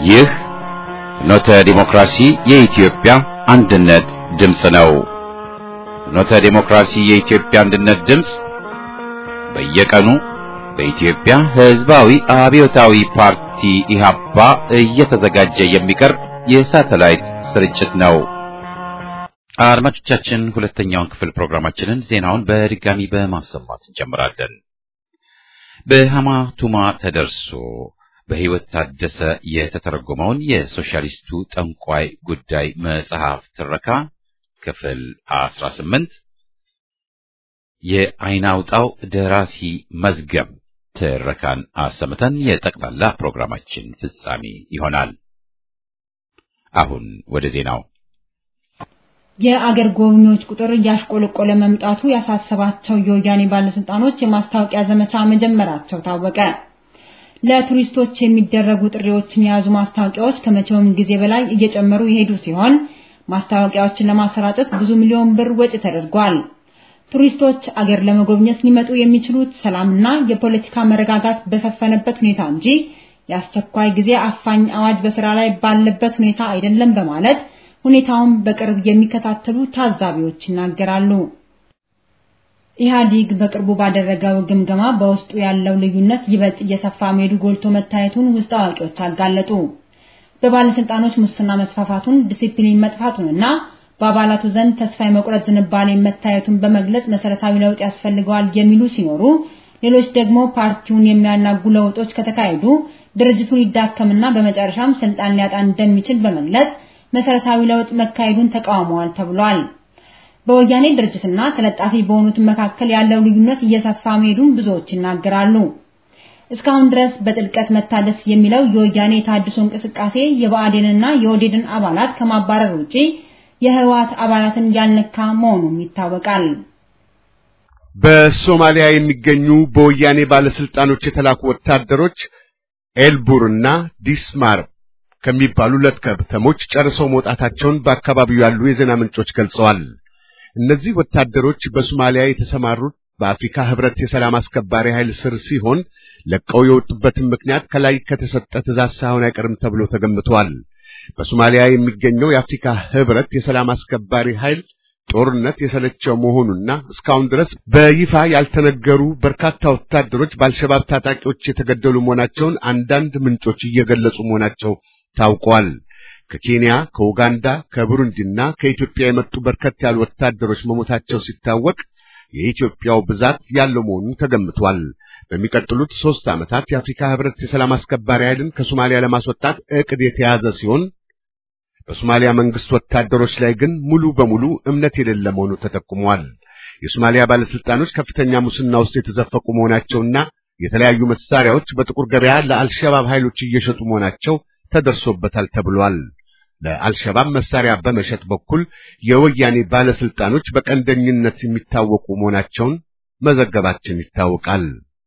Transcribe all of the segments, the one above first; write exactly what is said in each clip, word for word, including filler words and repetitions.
ይህ ፍኖተ ዲሞክራሲ የኢትዮጵያ አንድነት ድምፅ ነው። ፍኖተ ዲሞክራሲ የኢትዮጵያ አንድነት ድምፅ በየቀኑ በኢትዮጵያ ሕዝባዊ አብዮታዊ ፓርቲ ኢህአፓ እየተዘጋጀ የሚቀርብ የሳተላይት ስርጭት ነው። አድማጮቻችን፣ ሁለተኛውን ክፍል ፕሮግራማችንን ዜናውን በድጋሚ በማሰማት እንጀምራለን። በሐማቱማ ተደርሶ በሕይወት ታደሰ የተተረጎመውን የሶሻሊስቱ ጠንቋይ ጉዳይ መጽሐፍ ትረካ ክፍል አስራ ስምንት የአይናውጣው ደራሲ መዝገብ ትረካን አሰምተን የጠቅላላ ፕሮግራማችን ፍጻሜ ይሆናል። አሁን ወደ ዜናው። የአገር ጎብኚዎች ቁጥር እያሽቆለቆለ መምጣቱ ያሳሰባቸው የወያኔ ባለስልጣኖች የማስታወቂያ ዘመቻ መጀመራቸው ታወቀ። ለቱሪስቶች የሚደረጉ ጥሪዎችን የያዙ ማስታወቂያዎች ከመቼውም ጊዜ በላይ እየጨመሩ ይሄዱ ሲሆን ማስታወቂያዎችን ለማሰራጨት ብዙ ሚሊዮን ብር ወጪ ተደርጓል። ቱሪስቶች አገር ለመጎብኘት ሊመጡ የሚችሉት ሰላምና የፖለቲካ መረጋጋት በሰፈነበት ሁኔታ እንጂ የአስቸኳይ ጊዜ አፋኝ አዋጅ በስራ ላይ ባለበት ሁኔታ አይደለም በማለት ሁኔታውን በቅርብ የሚከታተሉ ታዛቢዎች ይናገራሉ። ኢህአዲግ በቅርቡ ባደረገው ግምገማ በውስጡ ያለው ልዩነት ይበልጥ እየሰፋ መሄዱ ጎልቶ መታየቱን ውስጥ አዋቂዎች አጋለጡ። በባለስልጣኖች ሙስና መስፋፋቱን፣ ዲሲፕሊን መጥፋቱንና በአባላቱ ዘንድ ተስፋ የመቁረጥ ዝንባሌ መታየቱን በመግለጽ መሰረታዊ ለውጥ ያስፈልገዋል የሚሉ ሲኖሩ፣ ሌሎች ደግሞ ፓርቲውን የሚያናጉ ለውጦች ከተካሄዱ ድርጅቱን ይዳከምና በመጨረሻም ስልጣን ሊያጣ እንደሚችል በመግለጽ መሰረታዊ ለውጥ መካሄዱን ተቃውመዋል ተብሏል። በወያኔ ድርጅትና ተለጣፊ በሆኑት መካከል ያለው ልዩነት እየሰፋ መሄዱን ብዙዎች ይናገራሉ። እስካሁን ድረስ በጥልቀት መታደስ የሚለው የወያኔ ታድሶ እንቅስቃሴ የብአዴንና የኦዴድን አባላት ከማባረር ውጪ የህወሓት አባላትን ያልነካ መሆኑም ይታወቃል። በሶማሊያ የሚገኙ በወያኔ ባለስልጣኖች የተላኩ ወታደሮች ኤልቡርና ዲስማር ከሚባሉ ሁለት ከተሞች ጨርሰው መውጣታቸውን በአካባቢው ያሉ የዜና ምንጮች ገልጸዋል። እነዚህ ወታደሮች በሶማሊያ የተሰማሩት በአፍሪካ ህብረት የሰላም አስከባሪ ኃይል ስር ሲሆን ለቀው የወጡበትን ምክንያት ከላይ ከተሰጠ ትዕዛዝ ሳይሆን አይቀርም ተብሎ ተገምቷል። በሶማሊያ የሚገኘው የአፍሪካ ህብረት የሰላም አስከባሪ ኃይል ጦርነት የሰለቸው መሆኑና እስካሁን ድረስ በይፋ ያልተነገሩ በርካታ ወታደሮች በአልሸባብ ታጣቂዎች የተገደሉ መሆናቸውን አንዳንድ ምንጮች እየገለጹ መሆናቸው ታውቋል። ከኬንያ፣ ከኡጋንዳ፣ ከቡሩንዲና ከኢትዮጵያ የመጡ በርከት ያሉ ወታደሮች መሞታቸው ሲታወቅ የኢትዮጵያው ብዛት ያለው መሆኑ ተገምቷል። በሚቀጥሉት ሶስት ዓመታት የአፍሪካ ህብረት የሰላም አስከባሪ ኃይልን ከሶማሊያ ለማስወጣት እቅድ የተያዘ ሲሆን በሶማሊያ መንግስት ወታደሮች ላይ ግን ሙሉ በሙሉ እምነት የሌለ መሆኑ ተጠቁሟል። የሶማሊያ ባለስልጣኖች ከፍተኛ ሙስና ውስጥ የተዘፈቁ መሆናቸውና የተለያዩ መሳሪያዎች በጥቁር ገበያ ለአልሸባብ ኃይሎች እየሸጡ መሆናቸው ተደርሶበታል ተብሏል። ለአልሸባብ መሳሪያ በመሸጥ በኩል የወያኔ ባለስልጣኖች በቀንደኝነት የሚታወቁ መሆናቸውን መዘገባችን ይታወቃል።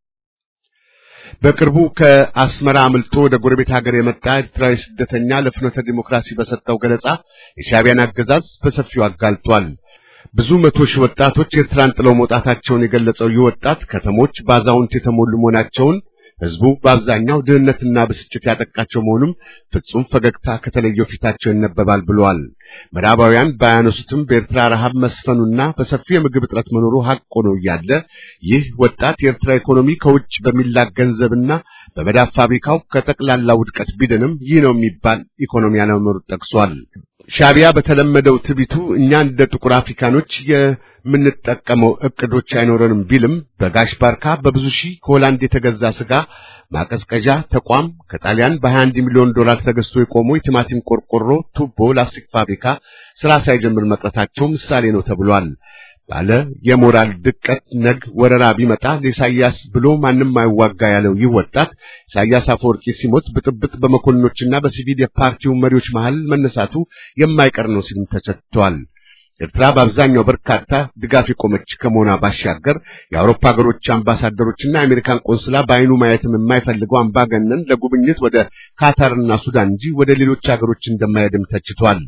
በቅርቡ ከአስመራ አምልጦ ወደ ጎረቤት ሀገር የመጣ ኤርትራዊ ስደተኛ ለፍኖተ ዲሞክራሲ በሰጠው ገለጻ የሻዕቢያን አገዛዝ በሰፊው አጋልጧል። ብዙ መቶ ሺህ ወጣቶች ኤርትራን ጥለው መውጣታቸውን የገለጸው ይህ ወጣት ከተሞች ባዛውንት የተሞሉ መሆናቸውን፣ ህዝቡ በአብዛኛው ድህነትና ብስጭት ያጠቃቸው መሆኑም ፍጹም ፈገግታ ከተለየው ፊታቸው ይነበባል ብለዋል። ምዕራባውያን ባያነሱትም በኤርትራ ረሃብ መስፈኑና በሰፊ የምግብ እጥረት መኖሩ ሐቅ ሆኖ እያለ ይህ ወጣት የኤርትራ ኢኮኖሚ ከውጭ በሚላክ ገንዘብና በመዳብ ፋብሪካው ከጠቅላላ ውድቀት ቢድንም ይህ ነው የሚባል ኢኮኖሚ ያለመኖሩ ጠቅሷል። ሻዕቢያ በተለመደው ትቢቱ እኛ እንደ ጥቁር አፍሪካኖች የምንጠቀመው እቅዶች አይኖረንም ቢልም በጋሽ ባርካ በብዙ ሺህ ከሆላንድ የተገዛ ስጋ ማቀዝቀዣ ተቋም ከጣሊያን በሃያ አንድ ሚሊዮን ዶላር ተገዝቶ የቆመው የቲማቲም ቆርቆሮ፣ ቱቦ፣ ላስቲክ ፋብሪካ ስራ ሳይጀምር መቅረታቸው ምሳሌ ነው ተብሏል። ባለ የሞራል ድቀት ነግ ወረራ ቢመጣ ለኢሳያስ ብሎ ማንም አይዋጋ ያለው ይህ ወጣት ኢሳያስ አፈወርቂ ሲሞት ብጥብጥ በመኮንኖችና በሲቪል የፓርቲው መሪዎች መሃል መነሳቱ የማይቀር ነው ሲል ተቸቷል። ኤርትራ በአብዛኛው በርካታ ድጋፍ የቆመች ከመሆኗ ባሻገር የአውሮፓ ሀገሮች አምባሳደሮችና የአሜሪካን ቆንስላ በአይኑ ማየትም የማይፈልገው አምባገነን ለጉብኝት ወደ ካታርና ሱዳን እንጂ ወደ ሌሎች ሀገሮች እንደማይሄድም ተችቷል።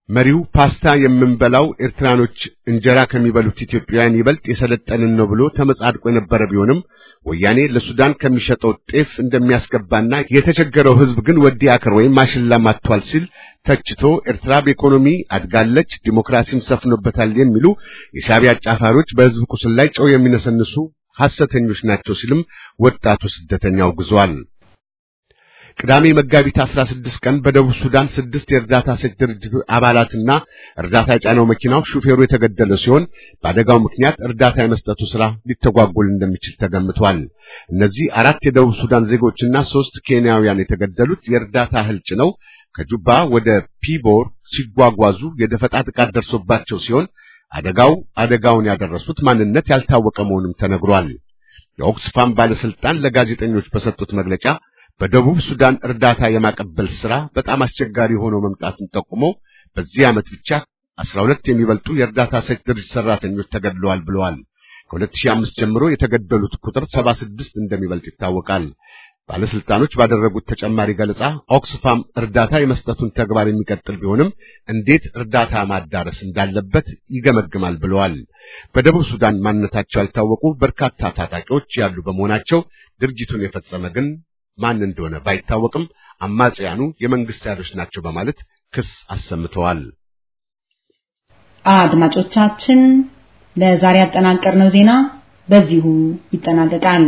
መሪው ፓስታ የምንበላው ኤርትራኖች እንጀራ ከሚበሉት ኢትዮጵያውያን ይበልጥ የሰለጠንን ነው ብሎ ተመጻድቆ የነበረ ቢሆንም ወያኔ ለሱዳን ከሚሸጠው ጤፍ እንደሚያስገባና የተቸገረው ሕዝብ ግን ወዲ አከር ወይም ማሽላ ማጥቷል ሲል ተችቶ ኤርትራ በኢኮኖሚ አድጋለች፣ ዲሞክራሲም ሰፍኖበታል የሚሉ የሻዕቢያ ጫፋሮች በሕዝብ ቁስል ላይ ጨው የሚነሰንሱ ሐሰተኞች ናቸው ሲልም ወጣቱ ስደተኛው ግዟል። ቅዳሜ መጋቢት አስራ ስድስት ቀን በደቡብ ሱዳን ስድስት የእርዳታ ሰጪ ድርጅት አባላትና እርዳታ የጫነው መኪናው ሹፌሩ የተገደለ ሲሆን በአደጋው ምክንያት እርዳታ የመስጠቱ ሥራ ሊተጓጎል እንደሚችል ተገምቷል። እነዚህ አራት የደቡብ ሱዳን ዜጎችና ሶስት ኬንያውያን የተገደሉት የእርዳታ እህል ጭነው ከጁባ ወደ ፒቦር ሲጓጓዙ የደፈጣ ጥቃት ደርሶባቸው ሲሆን አደጋው አደጋውን ያደረሱት ማንነት ያልታወቀ መሆኑም ተነግሯል። የኦክስፋም ባለስልጣን ለጋዜጠኞች በሰጡት መግለጫ በደቡብ ሱዳን እርዳታ የማቀበል ሥራ በጣም አስቸጋሪ ሆኖ መምጣቱን ጠቁመው በዚህ ዓመት ብቻ አስራ ሁለት የሚበልጡ የእርዳታ ሰጪ ድርጅት ሰራተኞች ተገድለዋል ብለዋል። ከሁለት ሺህ አምስት ጀምሮ የተገደሉት ቁጥር ሰባ ስድስት እንደሚበልጥ ይታወቃል። ባለስልጣኖች ባደረጉት ተጨማሪ ገለጻ ኦክስፋም እርዳታ የመስጠቱን ተግባር የሚቀጥል ቢሆንም እንዴት እርዳታ ማዳረስ እንዳለበት ይገመግማል ብለዋል። በደቡብ ሱዳን ማንነታቸው ያልታወቁ በርካታ ታጣቂዎች ያሉ በመሆናቸው ድርጅቱን የፈጸመ ግን ማን እንደሆነ ባይታወቅም አማጽያኑ የመንግስት ኃይሎች ናቸው በማለት ክስ አሰምተዋል። አድማጮቻችን ለዛሬ ያጠናቀርነው ዜና በዚሁ ይጠናቀቃል።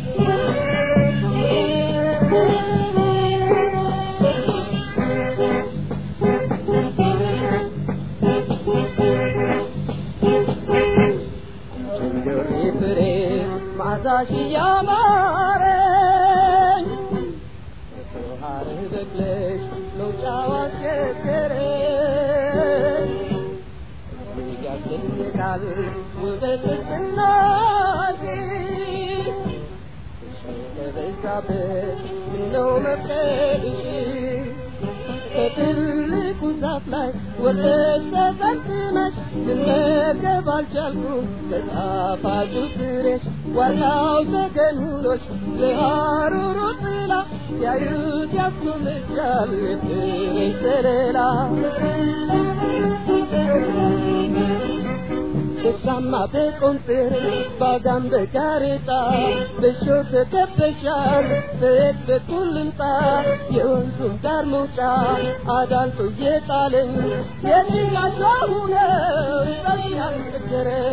Sama be konter bagam be kareta beshot tepeshal bet bekulmta yonsun darmucha adal to yetalen yetinga shahune talian kere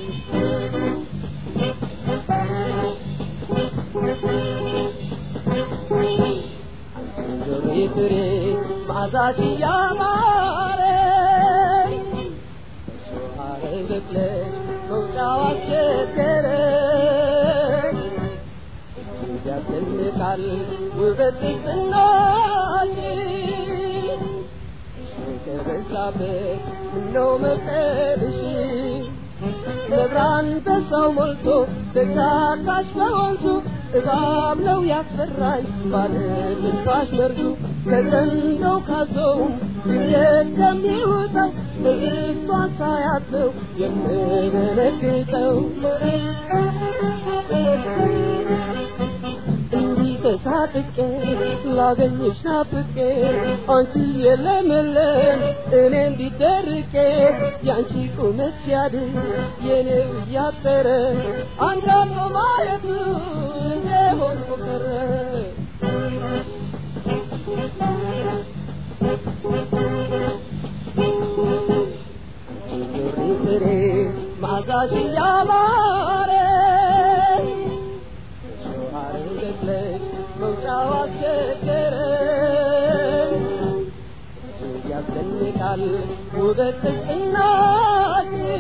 Yore mazaji yamare Bekleş, mutawat kere, Jaten kal, ubetik naji, Kere sabe, no me perishi, Nebran pesau molto, Bekakas peonzu, Ebam no yasferrai, Bane tinfash merdu, Kedendo kazom, Bilet kamiutau, Esto asayatau, yemenekitau. Indite satike, lagenish napike, anchi yelemelen, enendi derike, yanchi kumetsiade, yene uyatere, angato mayetu, nehon kokere. Mazaji yamare, Shohar beklesh, Mouchawat kere, Yasen nikal, Ubetek inati,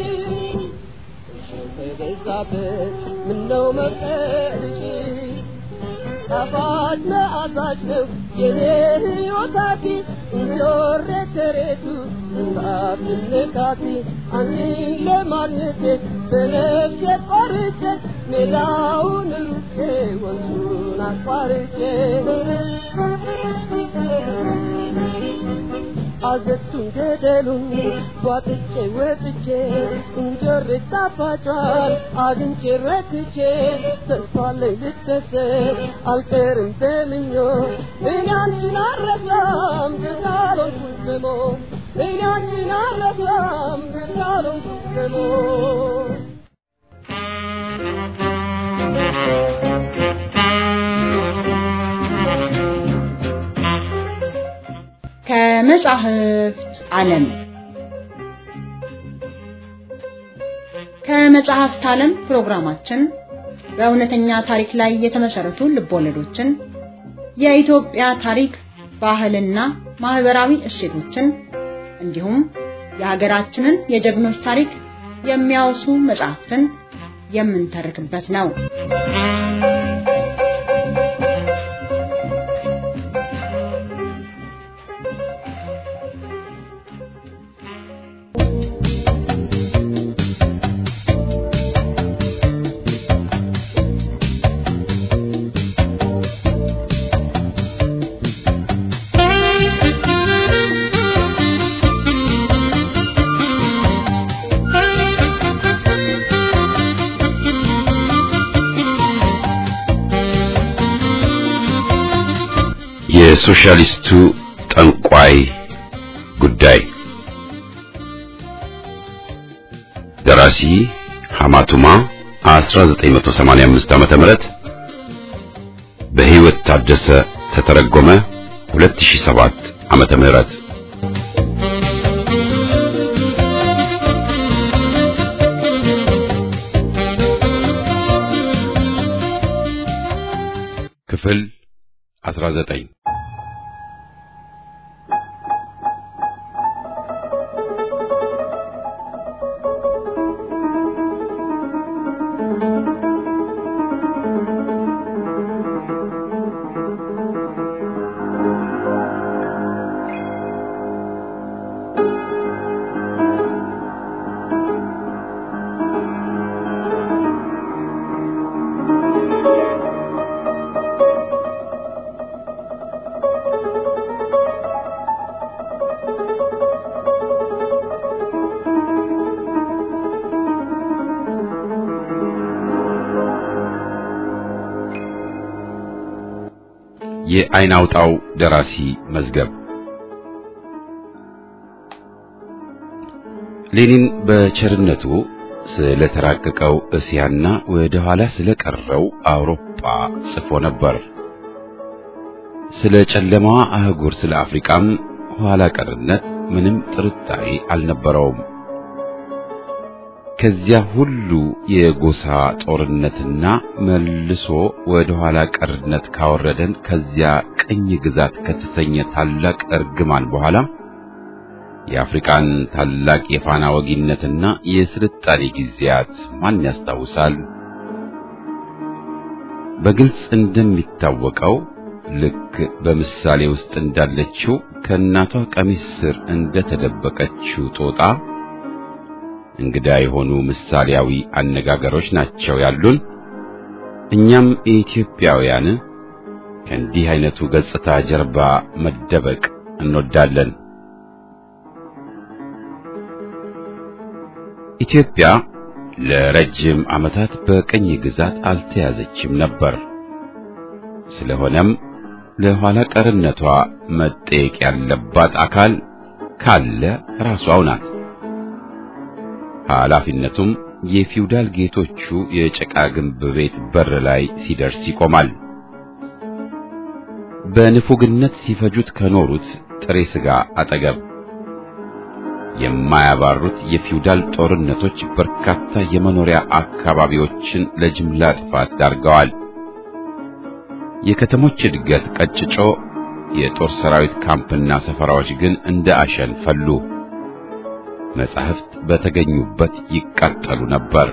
Shote gezabe, Minno meferishi, Abad me azajnev, Yene otati, Yore teretu, Ndatin nekati, Ani le manete, Belefye pariche, Melaun ruke, Wanzuna pariche. Azetun gedelun, Watiche wetiche, Unjore tapachal, Adinche retiche, Tespale litese, Alterim teminyo, Minyan chinarresam, Getalon kuntemo, እኛችን አረሳም እንዳሉት ደሞ ከመጻሕፍት ዓለም ከመጻሕፍት ዓለም ፕሮግራማችን በእውነተኛ ታሪክ ላይ የተመሰረቱ ልቦለዶችን የኢትዮጵያ ታሪክ ባህልና ማህበራዊ እሴቶችን እንዲሁም የሀገራችንን የጀግኖች ታሪክ የሚያወሱ መጻሕፍትን የምንተርክበት ነው። የሶሻሊስቱ ጠንቋይ ጉዳይ ደራሲ ሐማቱማ አስራ ዘጠኝ መቶ ሰማንያ አምስት ዓመተ ምህረት በህይወት ታደሰ ተተረጎመ ሁለት ሺህ ሰባት ዓመተ ምህረት ክፍል አስራ ዘጠኝ የአይናውጣው ደራሲ መዝገብ ሌኒን በቸርነቱ ስለተራቀቀው እስያና ወደ ኋላ ስለቀረው አውሮፓ ጽፎ ነበር። ስለ ጨለማዋ አህጉር ስለ አፍሪካም ኋላ ቀርነት ምንም ጥርጣሬ አልነበረውም። ከዚያ ሁሉ የጎሳ ጦርነትና መልሶ ወደ ኋላ ቀርነት ካወረደን ከዚያ ቅኝ ግዛት ከተሰኘ ታላቅ እርግማን በኋላ የአፍሪካን ታላቅ የፋና ወጊነትና የስልጣኔ ጊዜያት ማን ያስታውሳል? በግልጽ እንደሚታወቀው ልክ በምሳሌ ውስጥ እንዳለችው ከእናቷ ቀሚስ ስር እንደተደበቀችው ጦጣ እንግዳ የሆኑ ምሳሌያዊ አነጋገሮች ናቸው ያሉን። እኛም ኢትዮጵያውያን ከእንዲህ አይነቱ ገጽታ ጀርባ መደበቅ እንወዳለን። ኢትዮጵያ ለረጅም ዓመታት በቅኝ ግዛት አልተያዘችም ነበር። ስለሆነም ለኋላ ቀርነቷ መጠየቅ ያለባት አካል ካለ ራሷው ናት። ኃላፊነቱም የፊውዳል ጌቶቹ የጭቃ ግንብ ቤት በር ላይ ሲደርስ ይቆማል። በንፉግነት ሲፈጁት ከኖሩት ጥሬ ስጋ አጠገብ የማያባሩት የፊውዳል ጦርነቶች በርካታ የመኖሪያ አካባቢዎችን ለጅምላ ጥፋት ዳርገዋል። የከተሞች እድገት ቀጭጮ የጦር ሰራዊት ካምፕና ሰፈራዎች ግን እንደ አሸን ፈሉ። መጻሕፍት በተገኙበት ይቃጠሉ ነበር።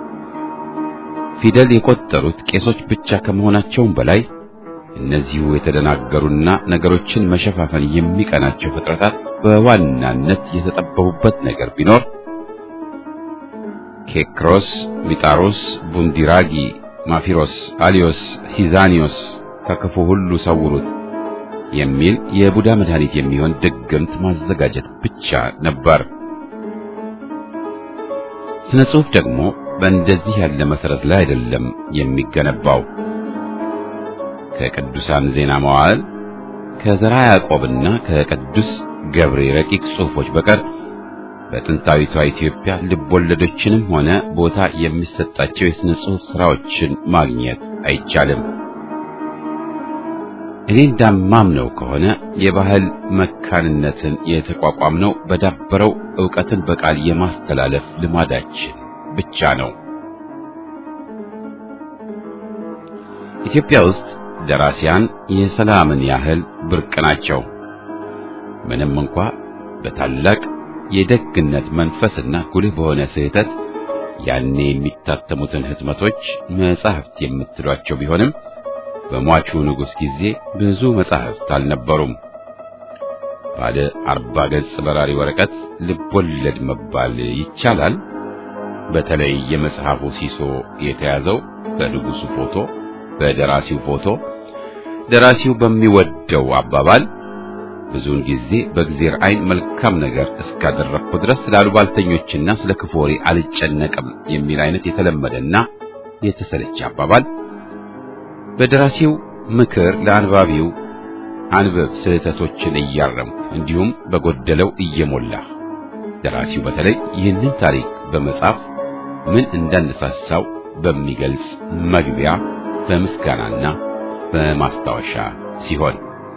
ፊደል የቆጠሩት ቄሶች ብቻ ከመሆናቸውም በላይ እነዚሁ የተደናገሩና ነገሮችን መሸፋፈን የሚቀናቸው ፍጥረታት በዋናነት የተጠበቡበት ነገር ቢኖር ኬክሮስ፣ ሚጣሮስ፣ ቡንዲራጊ፣ ማፊሮስ፣ አሊዮስ፣ ሂዛኒዮስ ከክፉ ሁሉ ሰውሩት የሚል የቡዳ መድኃኒት የሚሆን ድግምት ማዘጋጀት ብቻ ነበር። ስነ ጽሑፍ ደግሞ በእንደዚህ ያለ መሰረት ላይ አይደለም የሚገነባው። ከቅዱሳን ዜና መዋዕል ከዘራ ያዕቆብና ከቅዱስ ገብሬ ረቂቅ ጽሑፎች በቀር በጥንታዊቷ ኢትዮጵያ ልቦለዶችንም ሆነ ቦታ የሚሰጣቸው የሥነ ጽሑፍ ሥራዎችን ማግኘት አይቻልም። እኔ እንደማምነው ከሆነ የባህል መካንነትን የተቋቋምነው በዳበረው ዕውቀትን በቃል የማስተላለፍ ልማዳችን ብቻ ነው። ኢትዮጵያ ውስጥ ደራሲያን የሰላምን ያህል ብርቅ ናቸው። ምንም እንኳ በታላቅ የደግነት መንፈስና ጉልህ በሆነ ስህተት ያኔ የሚታተሙትን ህትመቶች መጻሕፍት የምትሏቸው ቢሆንም በሟቹ ንጉሥ ጊዜ ብዙ መጻሕፍት አልነበሩም። ባለ አርባ ገጽ በራሪ ወረቀት ልቦለድ መባል ይቻላል? በተለይ የመጽሐፉ ሲሶ የተያዘው በንጉሡ ፎቶ፣ በደራሲው ፎቶ፣ ደራሲው በሚወደው አባባል ብዙውን ጊዜ በእግዚአብሔር ዓይን መልካም ነገር እስካደረግኩ ድረስ ስላሉባልተኞችና ስለ ክፉ ወሬ አልጨነቅም የሚል አይነት የተለመደና የተሰለቸ አባባል በደራሲው ምክር ለአንባቢው አንብብ ስህተቶችን እያረምኩ እንዲሁም በጎደለው እየሞላህ ደራሲው በተለይ ይህንን ታሪክ በመጻፍ ምን እንዳነሳሳው በሚገልጽ መግቢያ በምስጋናና በማስታወሻ ሲሆን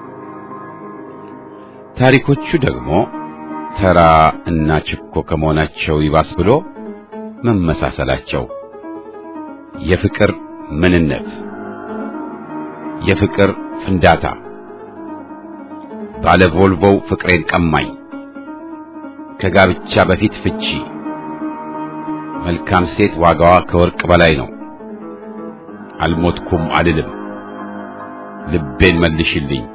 ታሪኮቹ ደግሞ ተራ እና ችኮ ከመሆናቸው ይባስ ብሎ መመሳሰላቸው የፍቅር ምንነት፣ የፍቅር ፍንዳታ፣ ባለ ቮልቮው ፍቅሬን ቀማኝ፣ ከጋብቻ በፊት ፍቺ፣ መልካም ሴት ዋጋዋ ከወርቅ በላይ ነው፣ አልሞትኩም አልልም፣ ልቤን መልሽልኝ፣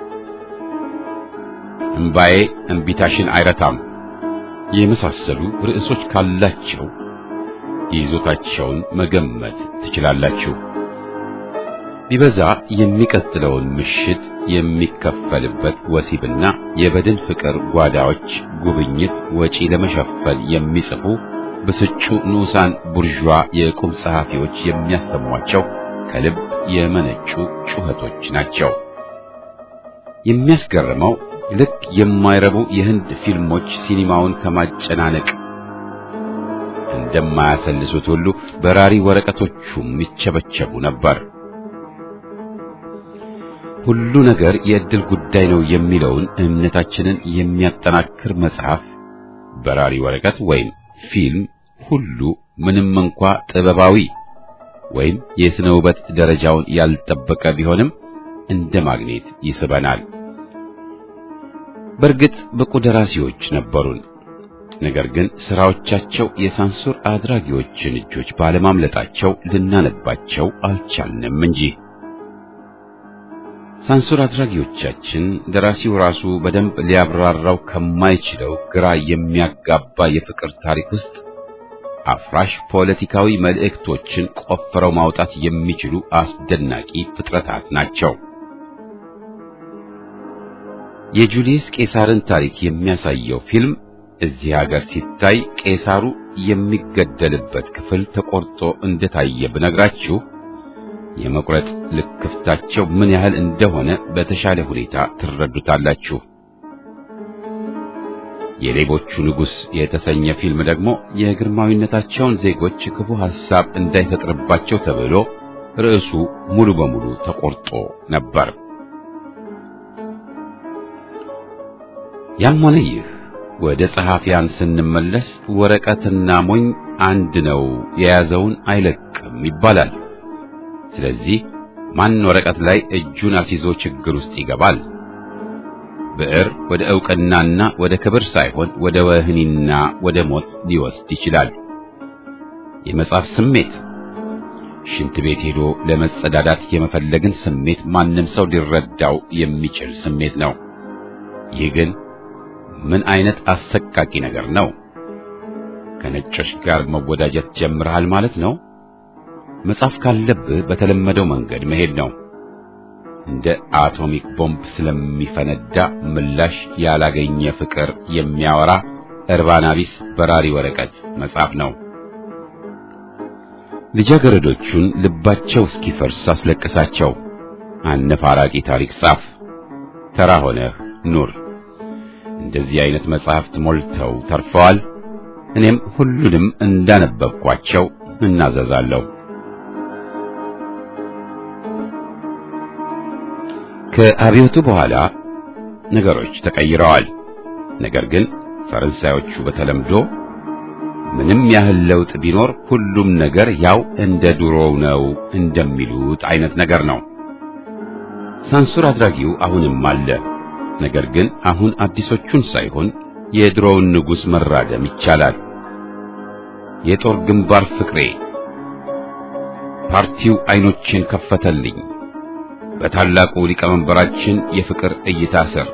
እምባዬ እምቢታሽን አይረታም የመሳሰሉ ርዕሶች ካላቸው ይዞታቸውን መገመት ትችላላችሁ። ቢበዛ የሚቀጥለውን ምሽት የሚከፈልበት ወሲብና የበድን ፍቅር ጓዳዎች ጉብኝት ወጪ ለመሸፈን የሚጽፉ ብስጩ ንዑሳን ቡርዥዋ የቁም ጸሐፊዎች የሚያሰሟቸው ከልብ የመነጩ ጩኸቶች ናቸው። የሚያስገርመው ልክ የማይረቡ የህንድ ፊልሞች ሲኒማውን ከማጨናነቅ እንደማያሰልሱት ሁሉ በራሪ ወረቀቶቹም ይቸበቸቡ ነበር። ሁሉ ነገር የእድል ጉዳይ ነው የሚለውን እምነታችንን የሚያጠናክር መጽሐፍ በራሪ ወረቀት ወይም ፊልም ሁሉ ምንም እንኳ ጥበባዊ ወይም የስነ ውበት ደረጃውን ያልጠበቀ ቢሆንም እንደ ማግኔት ይስበናል። በእርግጥ ብቁ ደራሲዎች ነበሩን። ነገር ግን ስራዎቻቸው የሳንሱር አድራጊዎችን እጆች ባለማምለጣቸው ልናነባቸው አልቻልንም እንጂ። ሳንሱር አድራጊዎቻችን ደራሲው ራሱ በደንብ ሊያብራራው ከማይችለው ግራ የሚያጋባ የፍቅር ታሪክ ውስጥ አፍራሽ ፖለቲካዊ መልእክቶችን ቆፍረው ማውጣት የሚችሉ አስደናቂ ፍጥረታት ናቸው። የጁሊየስ ቄሳርን ታሪክ የሚያሳየው ፊልም እዚህ ሀገር ሲታይ ቄሳሩ የሚገደልበት ክፍል ተቆርጦ እንደታየ ብነግራችሁ የመቁረጥ ልክፍታቸው ምን ያህል እንደሆነ በተሻለ ሁኔታ ትረዱታላችሁ። የሌቦቹ ንጉሥ የተሰኘ ፊልም ደግሞ የግርማዊነታቸውን ዜጎች ክፉ ሐሳብ እንዳይፈጥርባቸው ተብሎ ርዕሱ ሙሉ በሙሉ ተቆርጦ ነበር። ያም ሆነ ይህ ወደ ጸሐፊያን ስንመለስ ወረቀትና ሞኝ አንድ ነው፣ የያዘውን አይለቅም ይባላል። ስለዚህ ማን ወረቀት ላይ እጁን አስይዞ ችግር ውስጥ ይገባል? ብዕር ወደ ዕውቅናና ወደ ክብር ሳይሆን ወደ ወህኒና ወደ ሞት ሊወስድ ይችላል። የመጻፍ ስሜት፣ ሽንት ቤት ሄዶ ለመጸዳዳት የመፈለግን ስሜት ማንም ሰው ሊረዳው የሚችል ስሜት ነው። ይህ ግን ምን አይነት አሰቃቂ ነገር ነው? ከነጮች ጋር መወዳጀት ጀምረሃል ማለት ነው። መጻፍ ካለብህ በተለመደው መንገድ መሄድ ነው። እንደ አቶሚክ ቦምብ ስለሚፈነዳ ምላሽ ያላገኘ ፍቅር የሚያወራ እርባና ቢስ በራሪ ወረቀት መጻፍ ነው። ልጃገረዶቹን ልባቸው እስኪፈርስ አስለቅሳቸው። አነፋራቂ ታሪክ ጻፍ። ተራ ሆነህ ኑር። እንደዚህ አይነት መጻሕፍት ሞልተው ተርፈዋል። እኔም ሁሉንም እንዳነበብኳቸው እናዘዛለሁ። ከአብዮቱ በኋላ ነገሮች ተቀይረዋል። ነገር ግን ፈረንሳዮቹ በተለምዶ ምንም ያህል ለውጥ ቢኖር ሁሉም ነገር ያው እንደ ድሮው ነው እንደሚሉት አይነት ነገር ነው። ሳንሱር አድራጊው አሁንም አለ። ነገር ግን አሁን አዲሶቹን ሳይሆን የድሮውን ንጉሥ መራገም ይቻላል። የጦር ግንባር ፍቅሬ፣ ፓርቲው አይኖችን ከፈተልኝ፣ በታላቁ ሊቀመንበራችን የፍቅር እይታ ስር